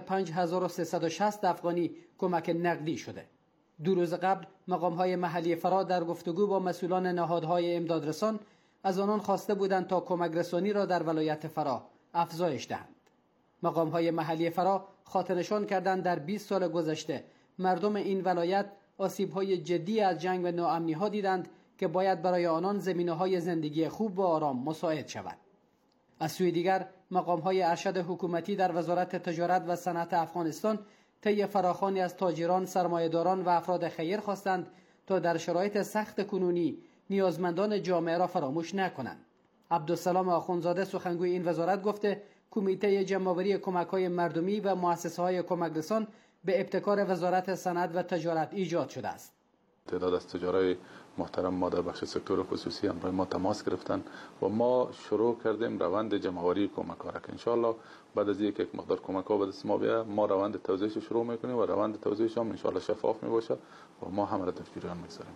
5360 افغانی کمک نقدی شده. 2 روز قبل مقام‌های محلی فرا در گفتگو با مسئولان نهادهای امدادرسان از آنان خواسته بودند تا کمک رسانی را در ولایت فرا افزایش دهند. مقام‌های محلی فرا خاطرنشان کردند در 20 سال گذشته مردم این ولایت آسیب‌های جدی از جنگ و ناامنی‌ها دیدند که باید برای آنان زمینه‌های زندگی خوب و آرام مساعد شود. از سوی دیگر مقام‌های ارشد حکومتی در وزارت تجارت و صنعت افغانستان طی فراخوانی از تاجران، سرمایه‌داران و افراد خیر خواستند تا در شرایط سخت کنونی نیازمندان جامعه را فراموش نکنند. عبدالسلام آخوندزاده سخنگوی این وزارت گفته کمیته جمع‌آوری کمک‌های مردمی و مؤسسه‌های کمک رسان به ابتکار وزارت صنعت و تجارت ایجاد شده است. تعداد از تجارای محترم ما در بخش سکتور خصوصی همراه ما تماس گرفتن و ما شروع کردیم روند جمع‌آوری کمک‌ها را که انشالله بعد از یک مقدار کمک‌ها به دست ما بیاد ما روند توزیعش شروع می‌کنیم و روند توزیعش هم انشالله شفاف می‌باشه و ما هم را در جریان می‌گذاریم.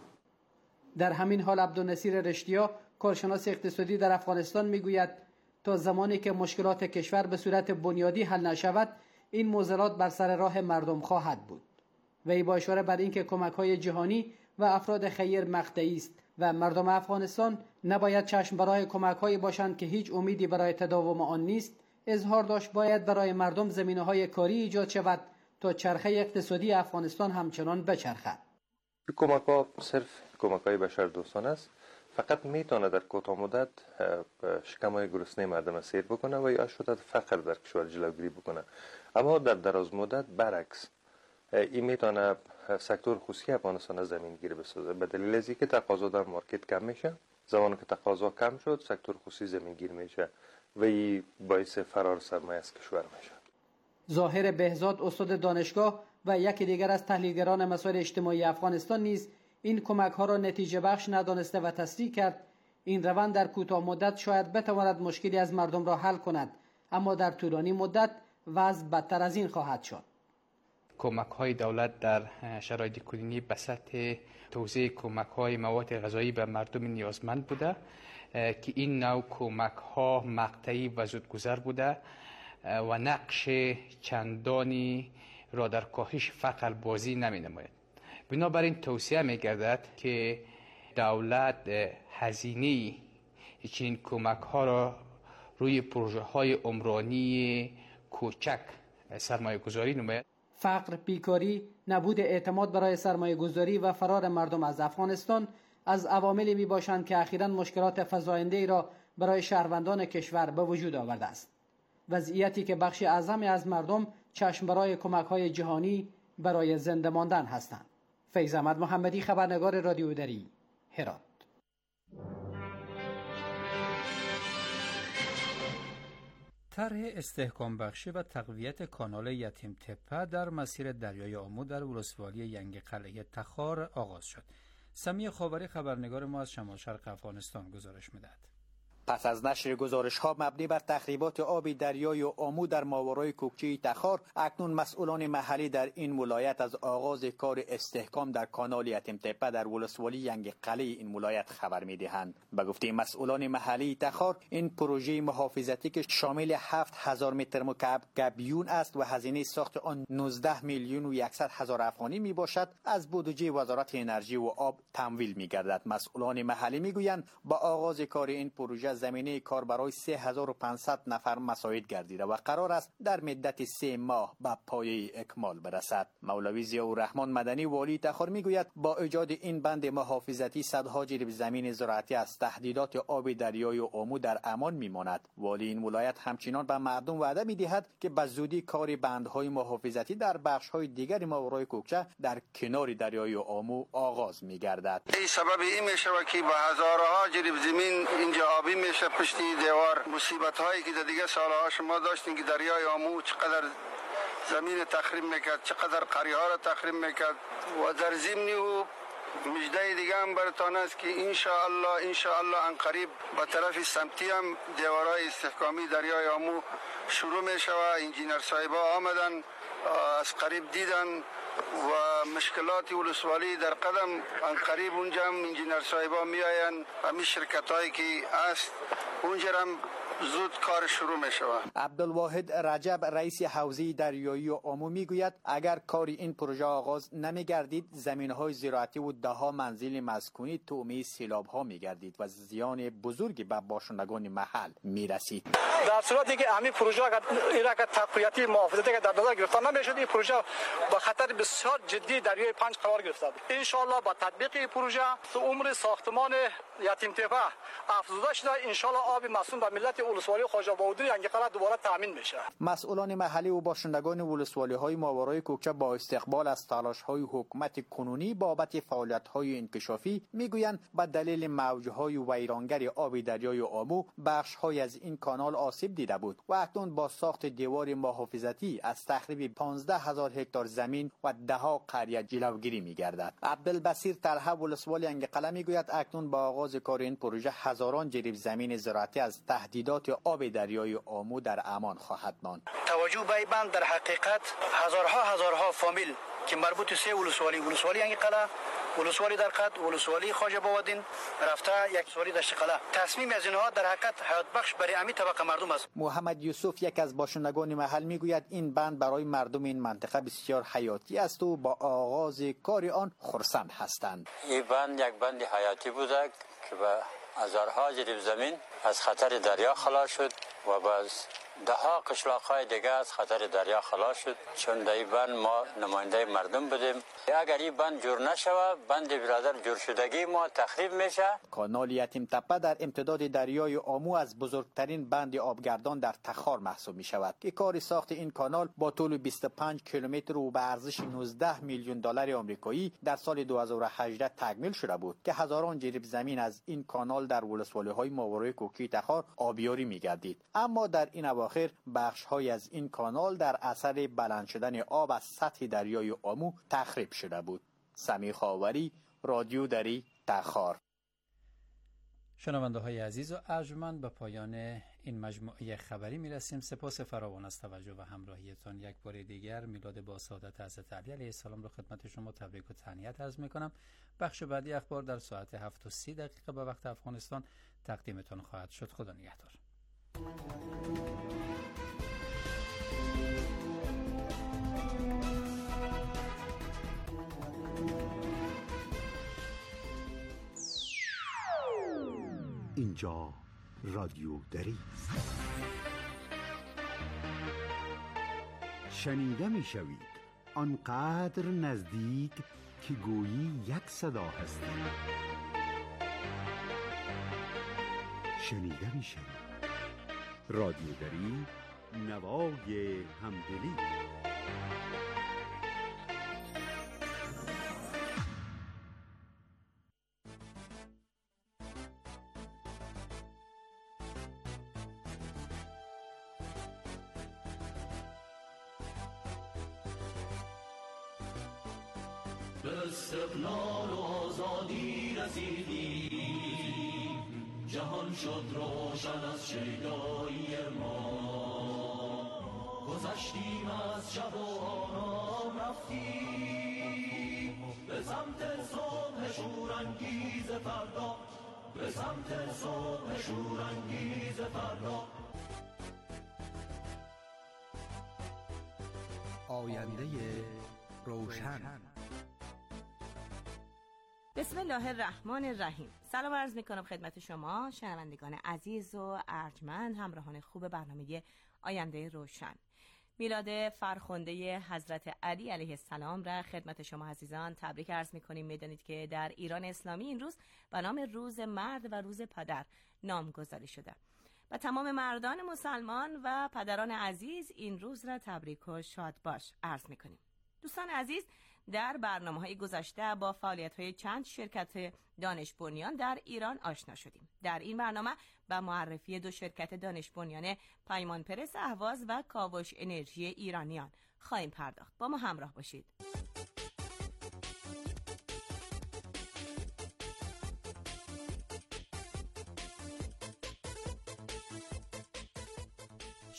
در همین حال عبدالنصیر رشتیا کارشناس اقتصادی در افغانستان میگوید تا زمانی که مشکلات کشور به صورت بنیادی حل نشود این معضلات بر سر راه مردم خواهد بود. وی با اشاره بر اینکه کمک‌های جهانی و افراد خیر مقطعی است و مردم افغانستان نباید چشم برای کمک‌هایی باشند که هیچ امیدی برای تداوم آن نیست، اظهار داشت باید برای مردم زمینه‌های کاری ایجاد شود تا چرخه اقتصادی افغانستان همچنان بچرخد. کمک‌ها صرف کمک‌های بشردوستانه است، فقط میتونه در کوتاه مدت شکم‌های گرسنه مردم سیر بکنه و یا شدت فقر در کشور جلوگیری بکنه، اما در دراز مدت برعکس این میتونه سکتور خصوصی افغانستان از زمین گیری بسازه، به دلیل از اینکه تقاضا در مارکت کم میشه. زمانی که تقاضا کم شد سکتور خصوصی زمین گیر میشه و این باعث فرار سرمایه از کشور میشه. ظاهر بهزاد استاد دانشگاه و یکی دیگر از تحلیلگران مسائل اجتماعی افغانستان نیز این کمک‌ها را نتیجه بخش ندانسته و تصدیق کرد. این روند در کوتاه مدت شاید بتواند مشکلی از مردم را حل کند، اما در طولانی مدت وضع بدتر از این خواهد شد. کمک‌های دولت در شرایط کنونی به سطح توزیع کمک‌های مواد غذایی به مردم نیازمند بوده که این نوع کمک‌ها مقطعی و زودگذر بوده و نقش چندانی را در کاهش فقر بازی نمی‌نماید. بنابراین توصیه می‌گردد که دولت هزینه چنین کمک‌ها را روی پروژه‌های عمرانی کوچک سرمایه‌گذاری نماید. فقر، بیکاری، نبود اعتماد برای سرمایه‌گذاری و فرار مردم از افغانستان از عواملی میباشند که اخیراً مشکلات فزاینده‌ای را برای شهروندان کشور به وجود آورده است. وضعیتی که بخش اعظمی از مردم چشم برای کمک‌های جهانی برای زنده ماندن هستند. فیض احمد محمدی، خبرنگار رادیو دری، هرات. طرح استحکام بخشی و تقویت کانال یتیم تپه در مسیر دریای آمو در ولسوالی ینگ قلعه تخار آغاز شد. سمیه خاوری خبرنگار ما از شمال شرق افغانستان گزارش می‌دهد. پس از نشر گزارش‌ها مبنی بر تخریبات آب دریای آمو در ماورای کوکچه تخار، اکنون مسئولان محلی در این ولایت از آغاز کار استحکام در کانال یتیم تپه در ولسوالی ینگ قلعه این ولایت خبر می‌دهند. به گفته مسئولان محلی تخار، این پروژه محافظتی که شامل 7000 متر مکعب گبیون است و هزینه ساخت آن 19 میلیون و 100 هزار افغانی میباشد، از بودجه وزارت انرژی و آب تمویل می‌گردد. مسئولان محلی می‌گویند با آغاز کار این پروژه زمینه کار برای 3500 نفر مساعد گردیده و قرار است در مدت 3 ماه به پایه اکمال برسد. مولوی ضیاءالرحمن مدنی والی تخار میگوید با ایجاد این بند محافظتی صدها جریب زمین زراعتی از تهدیدات آب دریای آمو در امان میماند. والی این ولایت همچنان به مردم وعده میدهد که به زودی کار بندهای محافظتی در بخش‌های دیگر ماورای کوکچه در کنار دریای آمو آغاز میگردد. این سبب این میشه که به هزارها جریب زمین اینجا آبی میشه پشتی دیوار. مصیبت هایی که در دیگه سالها شما داشتین که دریای آمو چقدر زمین تخریب میکرد، چقدر قریه ها را تخریب میکرد و در ضمن و مجده دیگه هم برتان است که انشاءالله ان قریب با طرف سمتی هم دیوارهای استحکامی دریای آمو شروع میشه و انجینر صاحبا آمدن از قریب دیدن و مشکلات ولسوالی در قدم. ان قریب اونجا هم انجینر صاحبا میآیند، همین شرکت هایی که هست اونجا هم زود کار شروع می شود. عبدالواحد رجب رئیس حوزه دریایی و آمو میگوید اگر کار این پروژه آغاز نمی گردید زمین های زراعتی و ده منزل مسکونی تومه سیلاب ها می گردید و زیان بزرگی به باشندگان محل می رسید. در صورتی که همین پروژه اگر تقویتی محافظتی که در نظر گرفته نمیشد، این پروژه با خطر بسیار جدی دریای پنج قرار گرفته بود. ان شاء الله با تطبیق این پروژه عمر ساختمان یتیم تپه افزوده شده، ان شاء الله آب مسئول به ملت ولسوالی خواجه باودی ینگقله دوباره تامین میشه. مسئولان محلی و باشندگان ولسوالی های ماورای کوکچه با استقبال از تلاش های حکومت کنونی بابت فعالیت های انکشافی میگویند به دلیل موج های ویرانگر آب دریای آمو بخش های از این کانال آسیب دیده بود و اکنون با ساخت دیوار محافظتی از تخریب 15,000 هکتار زمین و دهها قریه جلوگیری میگردد. عبدالبصیر طلحه ولسوالی ینگقله میگوید اکنون با آغاز کار این پروژه هزاران جریب زمین زراعتی از تهدیدات آب دریای آمو در امان خواهد ماند. توجه به این بند در حقیقت هزارها فامیل که مربوط سه ولسوالی ینگقله، ولسوالی در قد، ولسوالی خواجه باودین رفته یک ولسوالی دشت قله، تصمیم از اینها در حقیقت حیات بخش برای همین طبقه مردم است. محمد یوسف یک از باشندگان محل میگوید این بند برای مردم این منطقه بسیار حیاتی است و با آغاز کار آن خرسند هستند. این بند یک بند حیاتی بوده که به هزارها جریب زمین از خطر دریا خلاص شد و باز دهها قشلاق‌های دیگه از خطر دریا خلاص شد، چون در این بند ما نماینده مردم بودیم. اگر این بند جور نشوه، بند برادر جور شدگی ما تخریب میشه. کانال یتیم تپه در امتداد دریای آمو از بزرگترین بند آبگردان در تخار محسوب می شود که کار ساخت این کانال با طول 25 کیلومتر و به ارزش 19 میلیون دلار آمریکایی در سال 2018 تکمیل شده بود که هزاران جریب زمین از این کانال در ولسوالی‌های ماورای کوکی تخار آبیاری می‌گردید. اما در این اواخر بخش‌های از این کانال در اثر بلند شدن آب از سطح دریای آمو تخریب شده بود. سمیع خاوری، رادیو دری، تخار. شنونده های عزیز و ارجمند، به پایان این مجموعه خبری میرسیم. سپاس فراوان از توجه و همراهیتان. یک بار دیگر میلاد با سعادت حضرت علی علیه السلام رو خدمت شما تبریک و تهنیت عرض میکنم. بخش بعدی اخبار در ساعت 7:30 به وقت افغانستان تقدیمتان خواهد شد. خدا نگهدار. اینجا رادیو دری است. شنیده می شوید آنقدر نزدیک که گویی یک صدا هستید. شنیده می شوید رادیو دری، نوای همدلی. استقلال و آزادی رسیدیم، جهان شد روشن از شیدایی ما. گذشتیم از شب و آرام رفتیم به سمت صبح شورانگیز فردا، به سمت صبح شورانگیز فردا. آینده روشن. بسم الله الرحمن الرحیم. سلام عرض میکنم خدمت شما شنوندگان عزیز و ارجمند، همراهان خوب برنامه آینده روشن. میلاد فرخنده حضرت علی علیه السلام را خدمت شما عزیزان تبریک عرض میکنیم. میدانید که در ایران اسلامی این روز به نام روز مرد و روز پدر نامگذاری شده. و تمام مردان مسلمان و پدران عزیز این روز را تبریک و شاد باش عرض میکنیم. دوستان عزیز، در برنامه‌های گذشته با فعالیت‌های چند شرکت دانش بنیان در ایران آشنا شدیم. در این برنامه به معرفی دو شرکت دانش بنیان پیمان پرس اهواز و کاوش انرژی ایرانیان خواهیم پرداخت. با ما همراه باشید.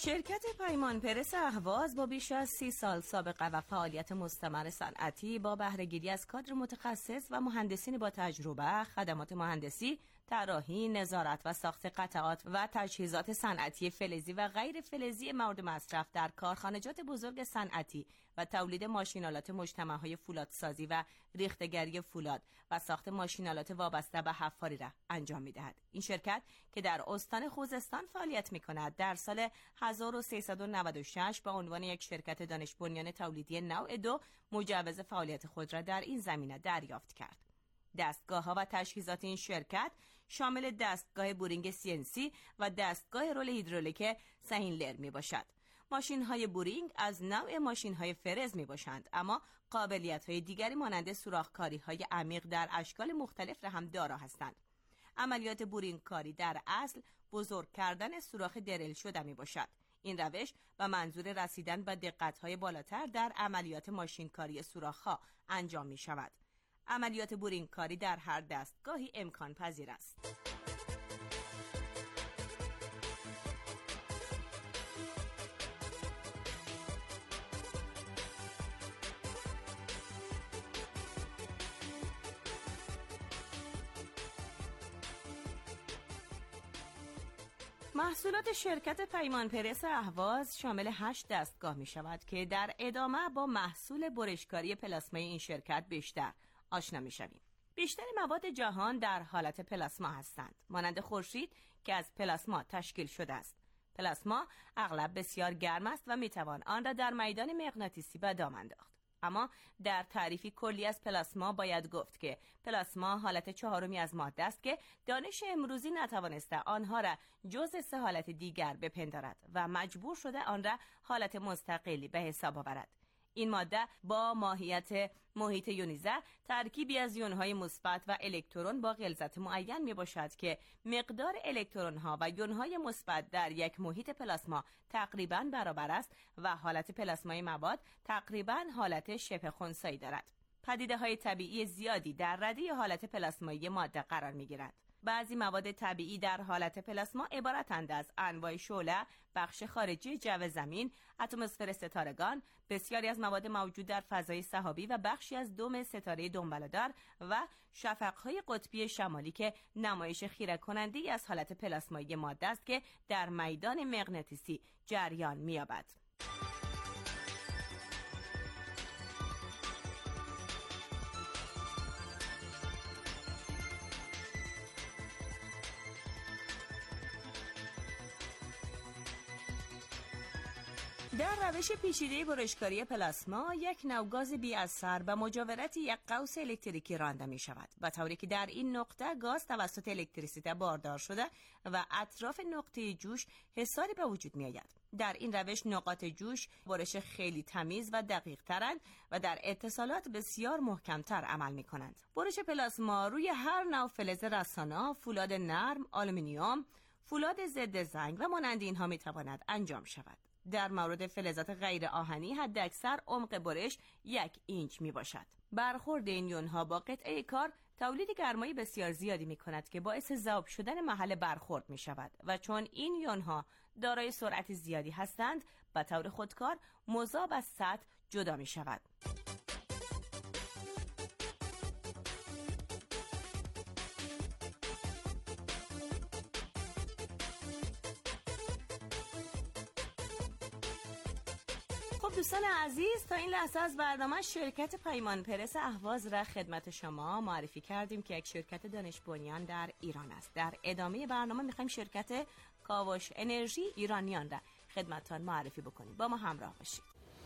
شرکت پیمان پرس اهواز با بیش از 30 سال سابقه و فعالیت مستمر صنعتی با بهره‌گیری از کادر متخصص و مهندسین با تجربه، خدمات مهندسی، طراحی، نظارت و ساخت قطعات و تجهیزات صنعتی فلزی و غیر فلزی مورد مصرف در کارخانجات بزرگ صنعتی و تولید ماشینالات مجتمع‌های فولادسازی و ریختگری فولاد و ساخت ماشینالات وابسته به حفاری را انجام می‌دهد. این شرکت که در استان خوزستان فعالیت می‌کند در سال 1396 به عنوان یک شرکت دانش بنیان تولیدی نوع 2 مجوز فعالیت خود را در این زمینه دریافت کرد. دستگاه‌ها و تجهیزات این شرکت شامل دستگاه بورینگ CNC و دستگاه رول هیدرولیک سهینلر میباشد. ماشین‌های بورینگ از نوع ماشین‌های فرز میباشند، اما قابلیت‌های دیگری مانند سوراخ‌کاری‌های عمیق در اشکال مختلف را هم دارا هستند. عملیات بورینگ کاری در اصل بزرگ کردن سوراخ درل شده میباشد. این روش و منظور رسیدن به دقت‌های بالاتر در عملیات ماشین‌کاری سوراخ‌ها انجام می‌شود. عملیات بورینگ کاری در هر دستگاهی امکان پذیر است. محصولات شرکت پیمان پرس اهواز شامل 8 دستگاه می شود که در ادامه با محصول برشکاری پلاسمای این شرکت بیشتر آشنا می شویم. بیشتر مواد جهان در حالت پلاسما هستند، مانند خورشید که از پلاسما تشکیل شده است. پلاسما اغلب بسیار گرم است و می توان آن را در میدان مغناطیسی به دام انداخت. اما در تعریفی کلی از پلاسما باید گفت که پلاسما حالت چهارمی از ماده است که دانش امروزی نتوانسته آنها را جز 3 حالت دیگر بپندارد و مجبور شده آن را حالت مستقلی به حساب آورد. این ماده با ماهیت محیط یونیزه ترکیبی از یون‌های مثبت و الکترون با غلظت معین میباشد که مقدار الکترون‌ها و یون‌های مثبت در یک محیط پلاسما تقریباً برابر است و حالت پلاسمای مواد تقریباً حالت شبه خنثی دارد. پدیده‌های طبیعی زیادی در رده حالت پلاسمایی ماده قرار می‌گیرند. بعضی مواد طبیعی در حالت پلاسما عبارتند از انواع شعله، بخش خارجی جو زمین، اتمسفر ستارگان، بسیاری از مواد موجود در فضای سحابی و بخشی از دم ستاره دنباله‌دار و شفق‌های قطبی شمالی که نمایش خیره کننده از حالت پلاسمایی ماده است که در میدان مغناطیسی جریان می‌یابد. در روش پیچیده برشکاری پلاسما یک نوع گاز بی اثر به مجاورت یک قوس الکتریکی رانده می شود، به طوری که در این نقطه گاز توسط الکتریسیته باردار شده و اطراف نقطه جوش حصاری به وجود می آید. در این روش نقاط جوش برش خیلی تمیز و دقیق ترند و در اتصالات بسیار محکمتر عمل می کنند. برش پلاسما روی هر نوع فلز رسانا، فولاد نرم، آلومینیوم، فولاد ضد زنگ و مانند اینها می تواند انجام شود. در مورد فلزات غیر آهنی حداکثر عمق برش 1 اینچ می باشد. برخورد این یونها با قطعه کار تولید گرمایی بسیار زیادی می کند که باعث ذوب شدن محل برخورد می شود و چون این یونها دارای سرعت زیادی هستند به طور خودکار مذاب از سطح جدا می شود. دوستان عزیز، تا این لحظه از برنامه شرکت پیمان پرس اهواز را خدمت شما معرفی کردیم که یک شرکت دانش بنیان در ایران است. در ادامه برنامه میخوایم شرکت کاوش انرژی ایرانیان را خدمتتان معرفی بکنیم. با ما همراه باشید.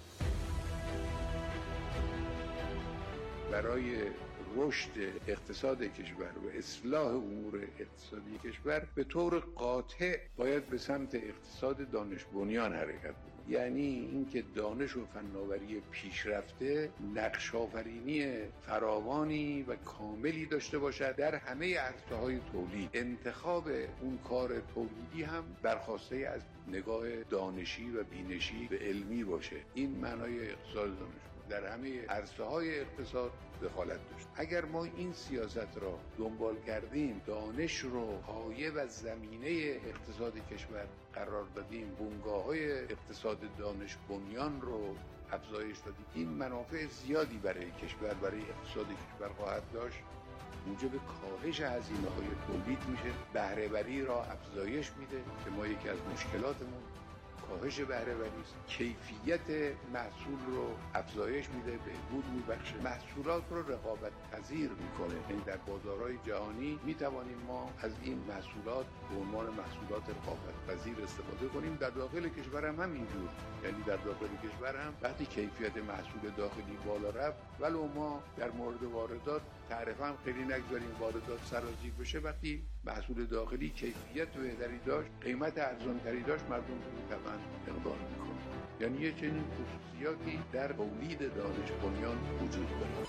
برای رشد اقتصاد کشور و اصلاح امور اقتصادی کشور به طور قاطع باید به سمت اقتصاد دانش بنیان حرکت بود. یعنی اینکه دانش و فناوری پیشرفته نقش آفرینی فراوانی و کاملی داشته باشد در همه عرصه‌های تولید. انتخاب اون کار تولیدی هم برخواسته از نگاه دانشی و بینشی و علمی باشه. این معنای اقتصاد دانش. در همه عرصه‌های اقتصاد دخالت داشت. اگر ما این سیاست را دنبال کردیم، دانش رو پایه و زمینه اقتصاد کشور قرار دادیم، بنگاه‌های اقتصاد دانش بنیان رو افزایش دادیم، این منافع زیادی برای کشور، برای اقتصاد کشور خواهد داشت. موجب کاهش هزینه‌های تولید میشه، بهره‌وری را افزایش میده که ما یکی از مشکلاتمون کاهش بهره‌وری است. کیفیت محصول رو افزایش میده، بهبود میبخشه، محصولات رو رقابت پذیر میکنه. یعنی در بازارهای جهانی میتوانیم ما از این محصولات به عنوان محصولات رقابت پذیر استفاده کنیم. در داخل کشور هم همینجور، یعنی در داخل کشور هم وقتی کیفیت محصول داخلی بالا رفت، ولو ما در مورد واردات تعرف هم خیلی نگذاریم واردات سرازیر بشه، وقتی محصول داخلی کیفیت بهتری داشت، قیمت ارزانتری داشت، مردم طبعا اقدام میکنه. یعنی یه چنین خصوصیاتی در تولید دانش بنیان وجود داره.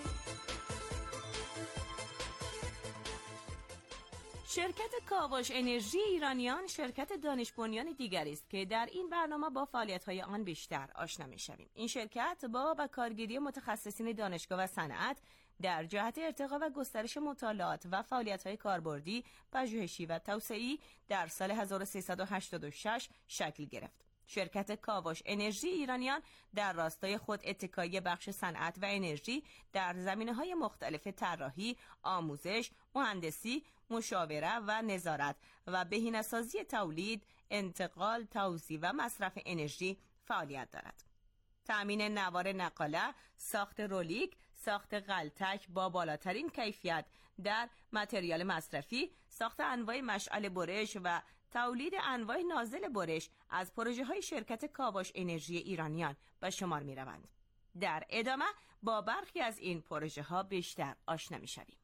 شرکت کاوش انرژی ایرانیان شرکت دانش بنیان دیگری است که در این برنامه با فعالیت‌های آن بیشتر آشنا می‌شویم. این شرکت با کارگیری متخصصین دانشگاه و صنعت در جهت ارتقا و گسترش مطالعات و فعالیت‌های کاربردی، پژوهشی و توسعه‌ای در سال 1386 شکل گرفت. شرکت کاوش انرژی ایرانیان در راستای خود اتکایی بخش صنعت و انرژی در زمینه‌های مختلف طراحی، آموزش، مهندسی، مشاوره و نظارت و بهینه‌سازی تولید، انتقال، توزیع و مصرف انرژی فعالیت دارد. تأمین نوار نقاله، ساخت رولیک، ساخت غلتک با بالاترین کیفیت در متریال مصرفی، ساخت انواع مشعل برش و تولید انواع نازل برش از پروژه‌های شرکت کاوش انرژی ایرانیان به شمار می‌روند. در ادامه با برخی از این پروژه‌ها بیشتر آشنا می‌شویم.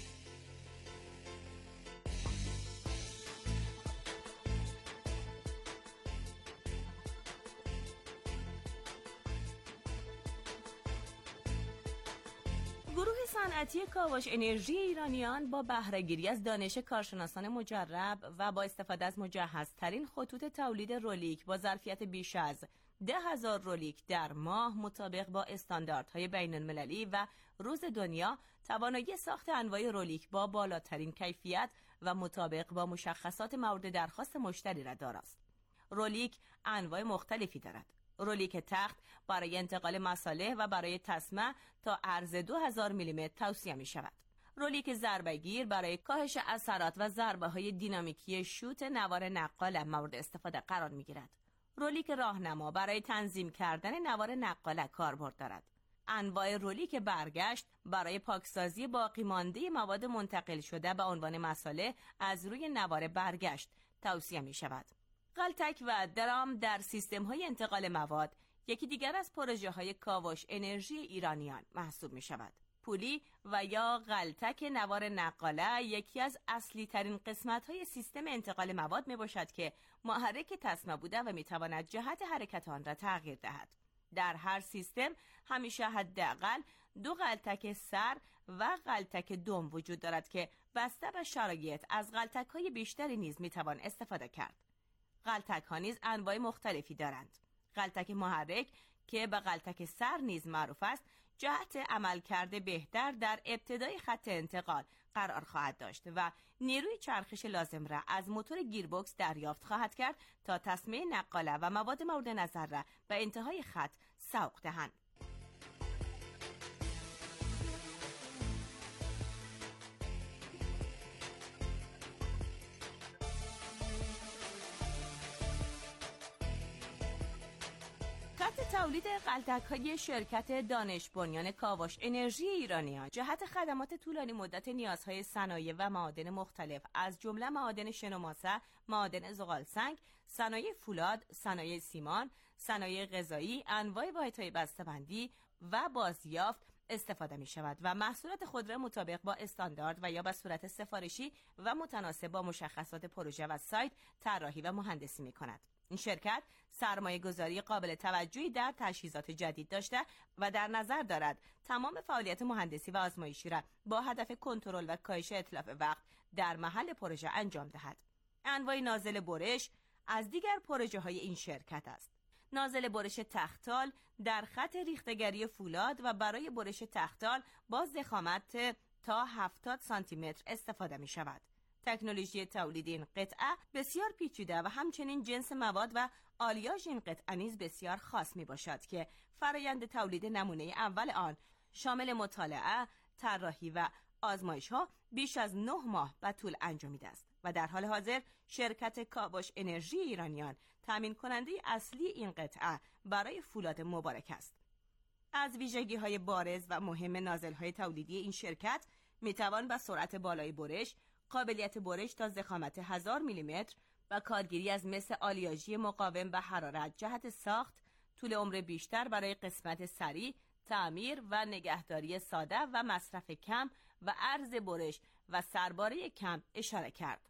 گروه صنعتی کاوش انرژی ایرانیان با بهره‌گیری از دانش کارشناسان مجرب و با استفاده از مجهزترین خطوط تولید رولیک با ظرفیت بیش از 10,000 رولیک در ماه مطابق با استانداردهای بین‌المللی و روز دنیا توانایی ساخت انواع رولیک با بالاترین کیفیت و مطابق با مشخصات مورد درخواست مشتری را داراست. رولیک انواع مختلفی دارد. رولیک تخت برای انتقال مصالح و برای تسمه تا عرض 2000 میلیمتر توصیه می شود. رولیک ضربه‌گیر برای کاهش اثرات و ضربه‌های دینامیکی شوت نوار نقاله مورد استفاده قرار می گیرد. رولیک راهنما برای تنظیم کردن نوار نقاله کاربرد دارد. انواع رولیک برگشت برای پاکسازی باقی مانده مواد منتقل شده به عنوان مصالح از روی نوار برگشت توصیه می شود. غلتک و درام در سیستم‌های انتقال مواد یکی دیگر از پروژه‌های کاوش انرژی ایرانیان محسوب می‌شود. پولی و یا غلتک نوار نقاله یکی از اصلی ترین قسمت‌های سیستم انتقال مواد میباشد که محرک تسمه بوده و میتواند جهت حرکت آن را تغییر دهد. در هر سیستم همیشه حداقل 2 غلتک سر و غلتک دم وجود دارد که بسته به شرایط از غلتک‌های بیشتری نیز میتوان استفاده کرد. غلتک ها نیز انواع مختلفی دارند. غلتک محرک که به غلتک سر نیز معروف است، جهت عملکرد بهتر در ابتدای خط انتقال قرار خواهد داشت و نیروی چرخش لازم را از موتور گیربکس دریافت خواهد کرد تا تسمه نقاله و مواد مورد نظر را به انتهای خط سوق دهند. تولید غلتک‌های شرکت دانش بنیان کاوش انرژی ایرانیان جهت خدمات طولانی مدت نیازهای صنایع و معادن مختلف از جمله معادن شن و ماسه، معادن زغالسنگ، صنایع فولاد، صنایع سیمان، صنایع غذایی، انواع واحدهای بسته‌بندی و بازیافت استفاده می شود و محصولات خود را مطابق با استاندارد و یا به صورت سفارشی و متناسب با مشخصات پروژه و سایت طراحی و مهندسی می کند. این شرکت سرمایه گذاری قابل توجهی در تجهیزات جدید داشته و در نظر دارد تمام فعالیت مهندسی و آزمایشی را با هدف کنترل و کاهش اتلاف وقت در محل پروژه انجام دهد. انواع نازل برش از دیگر پروژه های این شرکت است. نازل برش تختال در خط ریختگری فولاد و برای برش تختال با ضخامت تا 70 سانتی متر استفاده می شود. تکنولوژی تولید این قطعه بسیار پیچیده و همچنین جنس مواد و آلیاژ این قطعه نیز بسیار خاص می باشد که فرایند تولید نمونه اول آن شامل مطالعه، طراحی و آزمایش ها بیش از 9 ماه به طول انجامیده است و در حال حاضر شرکت کاوش انرژی ایرانیان تامین کننده اصلی این قطعه برای فولاد مبارک است. از ویژگی‌های بارز و مهم نازل‌های تولیدی این شرکت می‌توان با سرعت بالای برش، قابلیت برش تا ضخامت 1000 میلیمتر و کارگیری از مس آلیاژی مقاوم به حرارت جهت ساخت، طول عمر بیشتر برای قسمت سریع، تعمیر و نگهداری ساده و مصرف کم و عرض برش و سرباره کم اشاره کرد.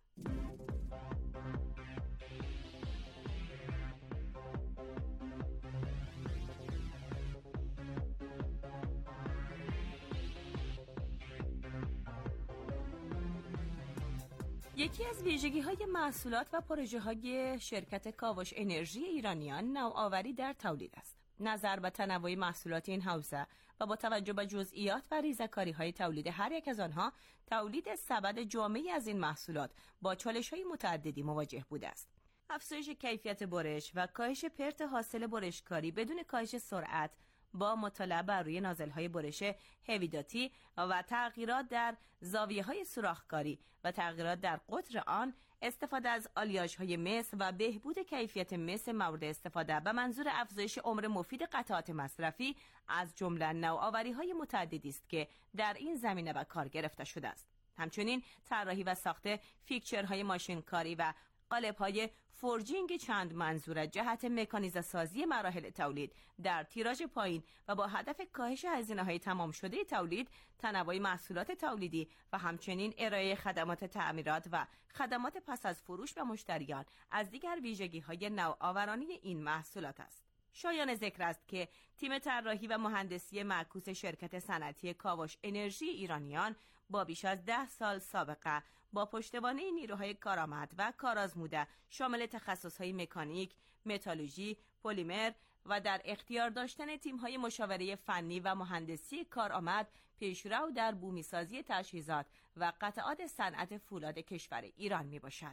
یکی از ویژگی‌های محصولات و پروژه‌های شرکت کاوش انرژی ایرانیان نوآوری در تولید است. نظر به تنوع محصولات این حوزه و با توجه به جزئیات و ریزه‌کاری‌های تولید هر یک از آنها، تولید سبد جامعی از این محصولات با چالش‌های متعددی مواجه بوده است. افزایش کیفیت برش و کاهش پرت حاصل برشکاری بدون کاهش سرعت با مطالعه بر روی نازل‌های برش هویداتی و تغییرات در زاویه‌های سوراخکاری و تغییرات در قطر آن، استفاده از آلیاژهای مس و بهبود کیفیت مس مورد استفاده به منظور افزایش عمر مفید قطعات مصرفی از جمله نوآوری‌های متعددی است که در این زمینه به کار گرفته شده است. همچنین طراحی و ساخت فیکچرهای ماشینکاری و قالب‌های فورجینگ چند منظوره جهت مکانیزه سازی مراحل تولید در تیراژ پایین و با هدف کاهش هزینه‌های تمام شده تولید، تنوع محصولات تولیدی و همچنین ارائه خدمات تعمیرات و خدمات پس از فروش به مشتریان از دیگر ویژگی‌های نوآورانه این محصولات است. شایان ذکر است که تیم طراحی و مهندسی معکوس شرکت صنعتی کاوش انرژی ایرانیان با بیش از 10 سال سابقه با پشتوانه نیروهای کارآمد و کارآزموده شامل تخصصهای مکانیک، متالورژی، پلیمر و در اختیار داشتن تیم‌های مشاوره فنی و مهندسی کارآمد، پیشرو در بومی‌سازی تجهیزات و قطعات صنعت فولاد کشور ایران میباشد.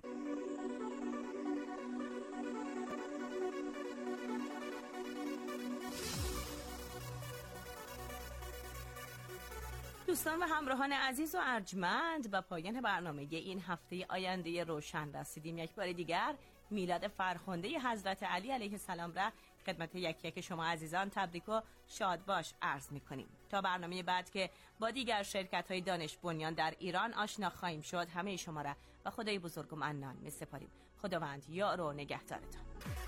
دوستان و همراهان عزیز و ارجمند، به پایان برنامه این هفته آینده روشن رسیدیم. یک بار دیگر میلاد فرخنده حضرت علی علیه السلام را خدمت یک یک شما عزیزان تبریک و شاد باش عرض می‌کنیم. تا برنامه بعد که با دیگر شرکت‌های دانش بنیان در ایران آشنا خواهیم شد، همه شما را به خدای بزرگ و منان می‌سپاریم. خداوند یار و نگهدارتان.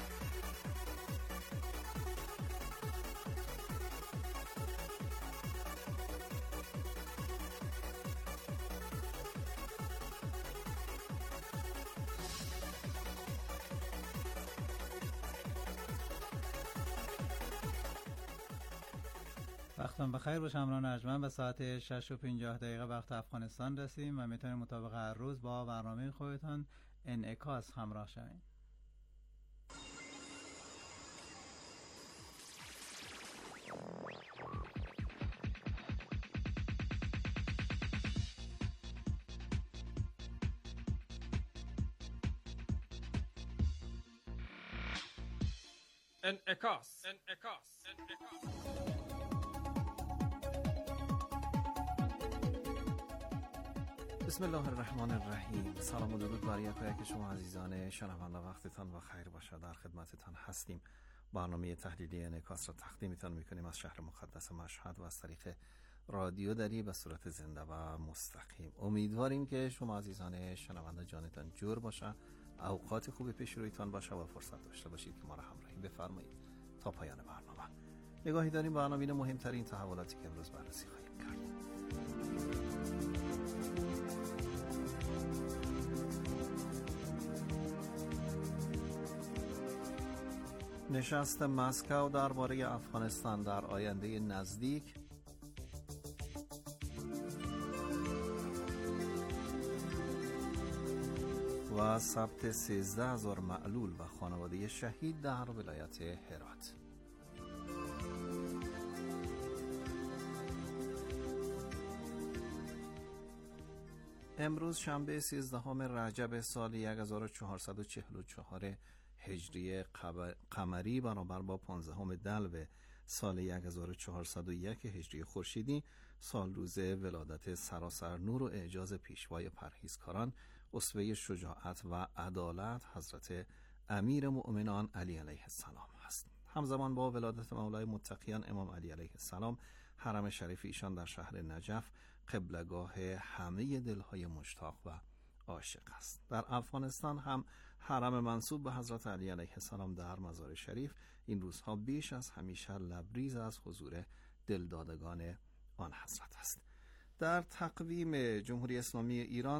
وقتتون بخیر باشه. امران ارجمند به ساعت 6:50 وقت افغانستان رسیدیم و میتونید مطابق هر روز با برنامه خودتان انعکاس همراه شوید. انعکاس. بسم الله الرحمن الرحیم. سلام و درود بر یک شما عزیزان شنونده. وقتتان بخیر باشه. در خدمتتان هستیم. برنامه تحلیلی انعکاس را تقدیمتان میکنیم از شهر مقدس مشهد و از طریق رادیو دری به صورت زنده و مستقیم. امیدواریم که شما عزیزان شنونده جانتان جور باشه، اوقات خوبی پیش رویتان باشه و فرصت داشته باشید که ما را همراهی بفرمایید تا پایان برنامه. نگاهی داریم به عناوین مهمترین تحولاتی که امروز بررسی خواهیم کرد. نشست مسکو درباره افغانستان در آینده نزدیک، و ثبت 13,000 معلول و خانواده شهید در ولایت هرات. امروز شنبه 13 رجب سال 1444 هجری قمری برابر با 15 دلو سال 1401 هجری خورشیدی سال روز ولادت سراسر نور و اعجاز پیشوای پرهیزکاران، اسوه شجاعت و عدالت حضرت امیر مؤمنان علی علیه السلام است. همزمان با ولادت مولای متقیان امام علی علیه السلام، حرم شریف ایشان در شهر نجف قبلگاه همه دلهای مشتاق و عاشق است. در افغانستان هم حرم منسوب به حضرت علی علیه السلام در مزار شریف این روزها بیش از همیشه لبریز از حضور دلدادگان آن حضرت است. در تقویم جمهوری اسلامی ایران